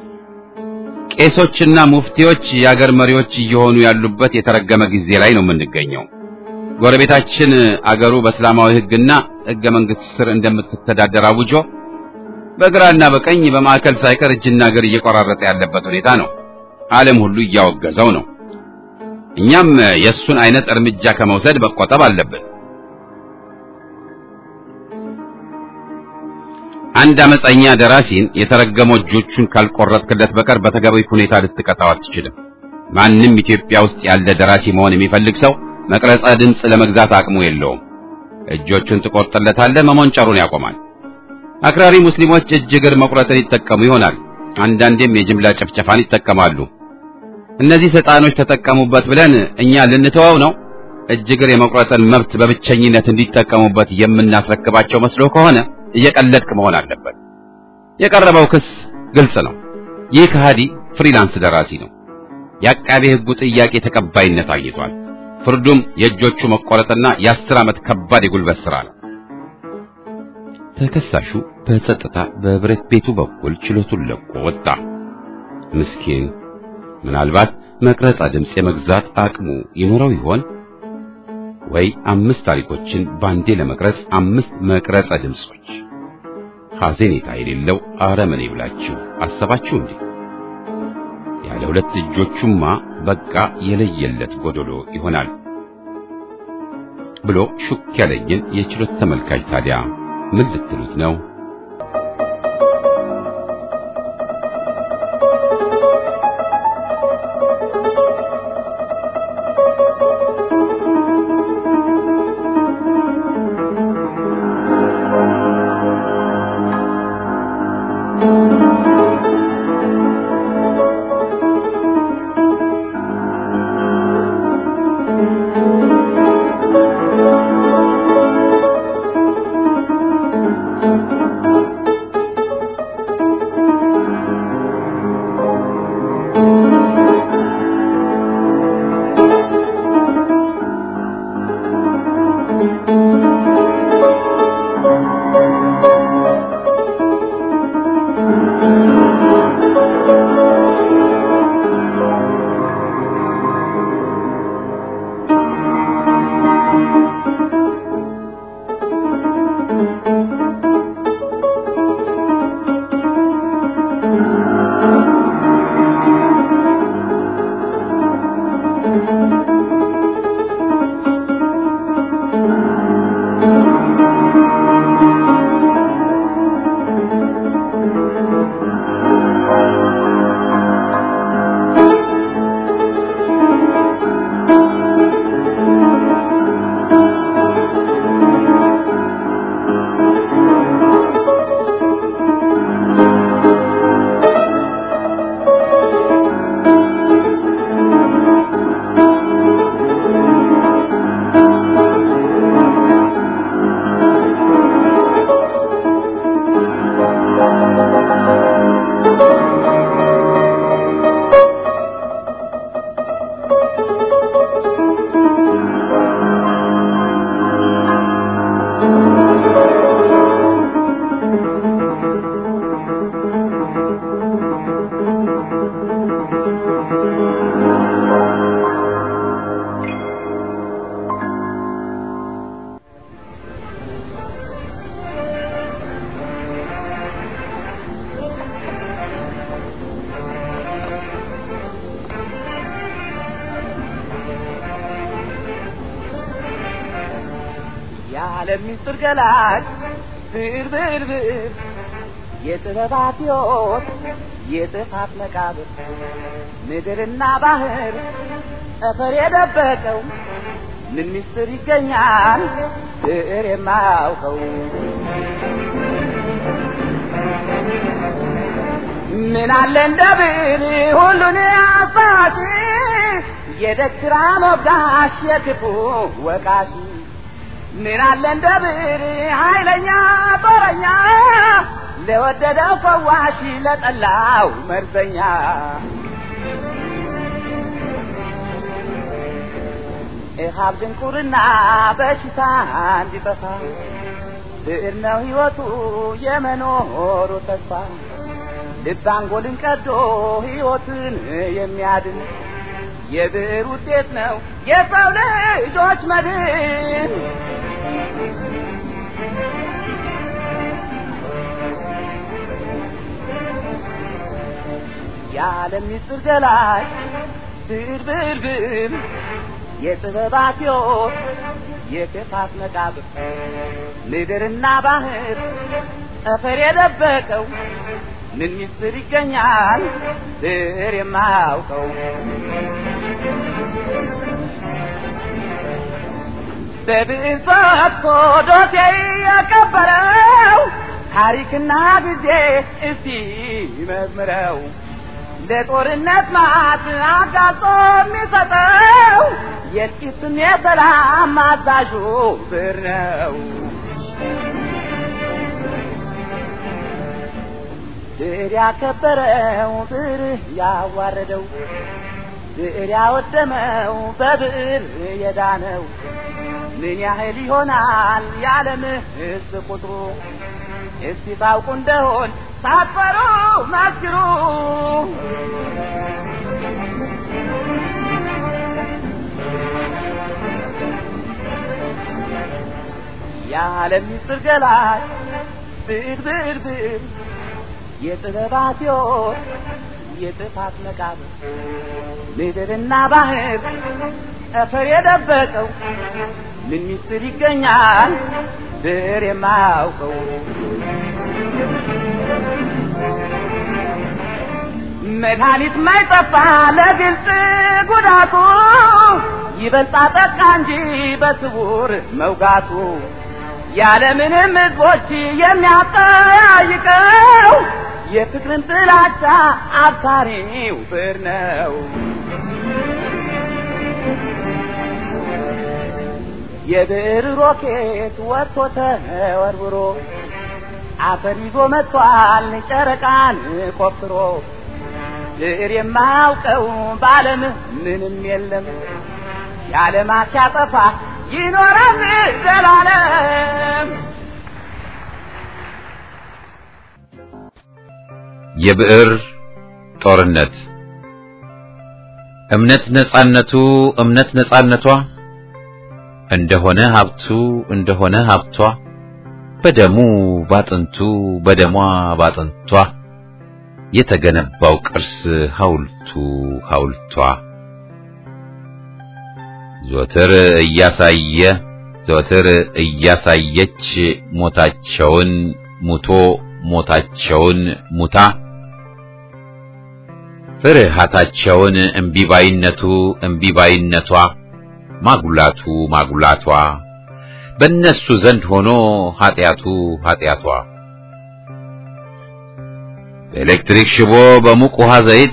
ቄሶችና ሙፍቲዎች የአገር መሪዎች እየሆኑ ያሉበት የተረገመ ጊዜ ላይ ነው የምንገኘው። ጎረቤታችን አገሩ በእስላማዊ ሕግና ሕገ መንግስት ስር እንደምትተዳደር አውጆ በግራና በቀኝ በማዕከል ሳይቀር እጅና እግር እየቆራረጠ ያለበት ሁኔታ ነው። ዓለም ሁሉ እያወገዘው ነው። እኛም የሱን አይነት እርምጃ ከመውሰድ መቆጠብ አለብን። አንድ አመፀኛ ደራሲን የተረገመው እጆቹን ካልቆረጥክለት በቀር በተገቢ ሁኔታ ልትቀጣው አትችልም። ማንም ኢትዮጵያ ውስጥ ያለ ደራሲ መሆን የሚፈልግ ሰው መቅረጸ ድምጽ ለመግዛት አቅሙ የለውም። እጆቹን ትቆርጥለታለህ፣ መሞንጨሩን ያቆማል። አክራሪ ሙስሊሞች እጅ እግር መቁረጥን ይጠቀሙ ይሆናል። አንዳንዴም የጅምላ ጭፍጨፋን ይጠቀማሉ። እነዚህ ሰይጣኖች ተጠቀሙበት ብለን እኛ ልንተወው ነው? እጅግር የመቁረጥን መብት በብቸኝነት እንዲጠቀሙበት የምናስረክባቸው መስሎ ከሆነ እየቀለድክ መሆን አለበት። የቀረበው ክስ ግልጽ ነው። ይህ ከሃዲ ፍሪላንስ ደራሲ ነው። የአቃቤ ሕጉ ጥያቄ ተቀባይነት አግኝቷል። ፍርዱም የእጆቹ መቆረጥና የአስር ዓመት ከባድ የጉልበት ሥራ ነው። ተከሳሹ በጸጥታ በብረት ቤቱ በኩል ችሎቱን ለቆ ወጣ። ምስኪን፣ ምናልባት መቅረጻ ድምፅ የመግዛት አቅሙ ይኖረው ይሆን? ወይ አምስት ታሪኮችን ባንዴ ለመቅረጽ አምስት መቅረጻ ድምጾች። ሐዘኔታ የሌለው አረመኔ ብላችሁ አሰባችሁ እንዴ? ያለ ሁለት እጆቹማ በቃ የለየለት ጎዶሎ ይሆናል ብሎ ሹክ ያለኝን የችሎት ተመልካች ታዲያ ምን ልትሉት ነው? የዓለም ምስጢር ገላጭ ብርብርብር የጥበባት ሕይወት የጥፋት መቃብር ምድርና ባህር ጠፈር የደበቀው ምን ምስጢር ይገኛል ብዕር የማያውቀው? ምን አለ እንደ ብዕር ሁሉን አሳጪ የደግራ ሞጋሽ የክፉ ወቃሽ? ምን አለ እንደ ብዕር ኃይለኛ ጦረኛ ለወደደው ፈዋሽ ለጠላው መርዘኛ? ኢሃብ ድንቁርና በሽታ እንዲጠፋ ብዕር ነው ሕይወቱ የመኖሩ ተስፋ። ልብ አንጎልን ቀዶ ሕይወትን የሚያድን የብዕር ውጤት ነው የሰው ልጆች መድን። የዓለም ምስጢር ገላጭ ብዕር ብዕር ብዕር የጥበባት ሕይወት የክፋት መቃብር ምድርና ባህር ጠፈር የደበቀው ምን ምስጢር ይገኛል ብዕር የማያውቀው? በብዕር ፈትቶ ዶሴ የቀበረው ታሪክና ጊዜ እስቲ መዝምረው ለጦርነት ማት አጋልጦ የሚሰጠው የጥቂትም የሰላም አዛዡ ብዕር ነው። ብዕር ያከበረው ብዕር ያዋረደው ብዕር ያወደመው በብዕር የዳነው ምን ያህል ይሆናል የዓለም ሕዝብ ቁጥሩ? እስቲ ታውቁ እንደሆን ሳትፈሩ መስክሩ። የዓለም ምስጢር ገላጭ ብዕር ብዕር ብዕር የጥበባት ሕይወት የጥፋት መቃብር ምድርና ባህር ጠፈር የደበቀው ምን ምስጢር ይገኛል ብዕር የማያውቀው? መድኃኒት ማይጠፋ ለግልጽ ጉዳቱ ይበልጣ ጠቃ እንጂ በስውር መውጋቱ ያለምንም ሕዝቦች የሚያጠያይቀው የፍቅርን ጥላቻ አብሳሪው ብዕር ነው። የብዕር ሮኬት ወጥቶ ተወርውሮ አፈር ይዞ መጥቷል ጨረቃን ቆፍሮ። ብዕር የማያውቀው በዓለም ምንም የለም የዓለማት ያጠፋ ይኖራል ዘላለም። የብዕር ጦርነት እምነት ነጻነቱ እምነት ነጻነቷ እንደሆነ ሀብቱ እንደሆነ ሀብቷ በደሙ ባጥንቱ በደሟ ባጥንቷ የተገነባው ቅርስ ሐውልቱ ሐውልቷ ዘወትር እያሳየ ዘወትር እያሳየች ሞታቸውን ሙቶ ሞታቸውን ሙታ ፍርሃታቸውን እምቢባይነቱ እምቢባይነቷ ማጉላቱ ማጉላቷ በእነሱ ዘንድ ሆኖ ኃጢአቱ ኃጢአቷ በኤሌክትሪክ ሽቦ በሙቅ ውሃ ዘይት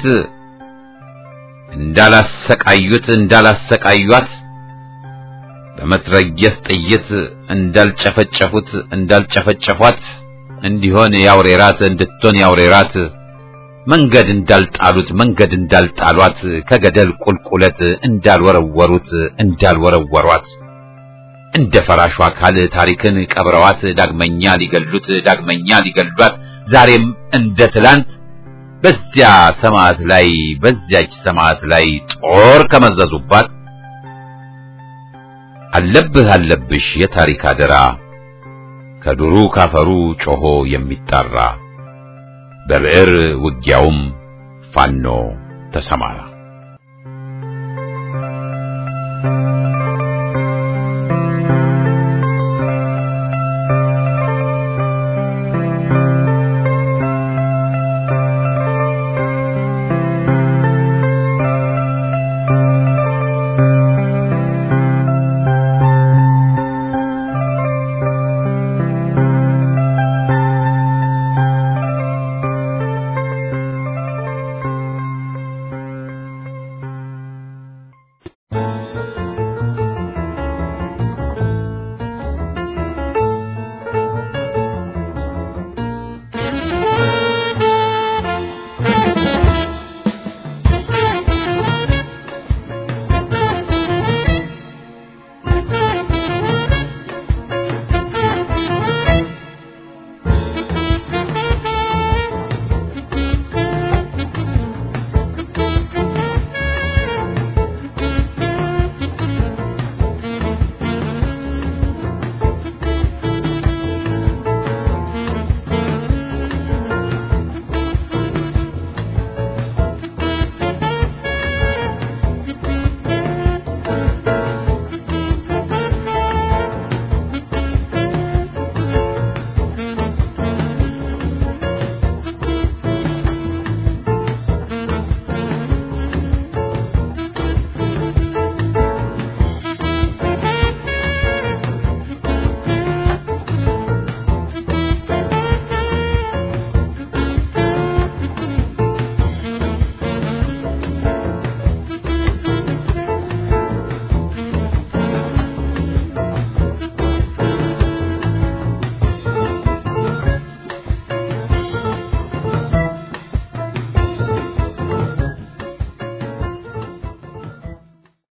እንዳላሰቃዩት እንዳላሰቃዩት በመትረየስ ጥይት እንዳልጨፈጨፉት እንዳልጨፈጨፏት እንዲሆን ያውሬራት እንድትሆን ያውሬራት መንገድ እንዳልጣሉት መንገድ እንዳልጣሏት ከገደል ቁልቁለት እንዳልወረወሩት እንዳልወረወሯት እንደ ፈራሹ አካል ታሪክን ቀብረዋት ዳግመኛ ሊገሉት ዳግመኛ ሊገሏት ዛሬም እንደ ትላንት በዚያ ሰማዕት ላይ በዚያች ሰማዕት ላይ ጦር ከመዘዙባት አለብህ አለብሽ የታሪክ አደራ ከዱሩ ካፈሩ ጮሆ የሚጣራ በብዕር ውጊያውም ፋኖ ተሰማራ።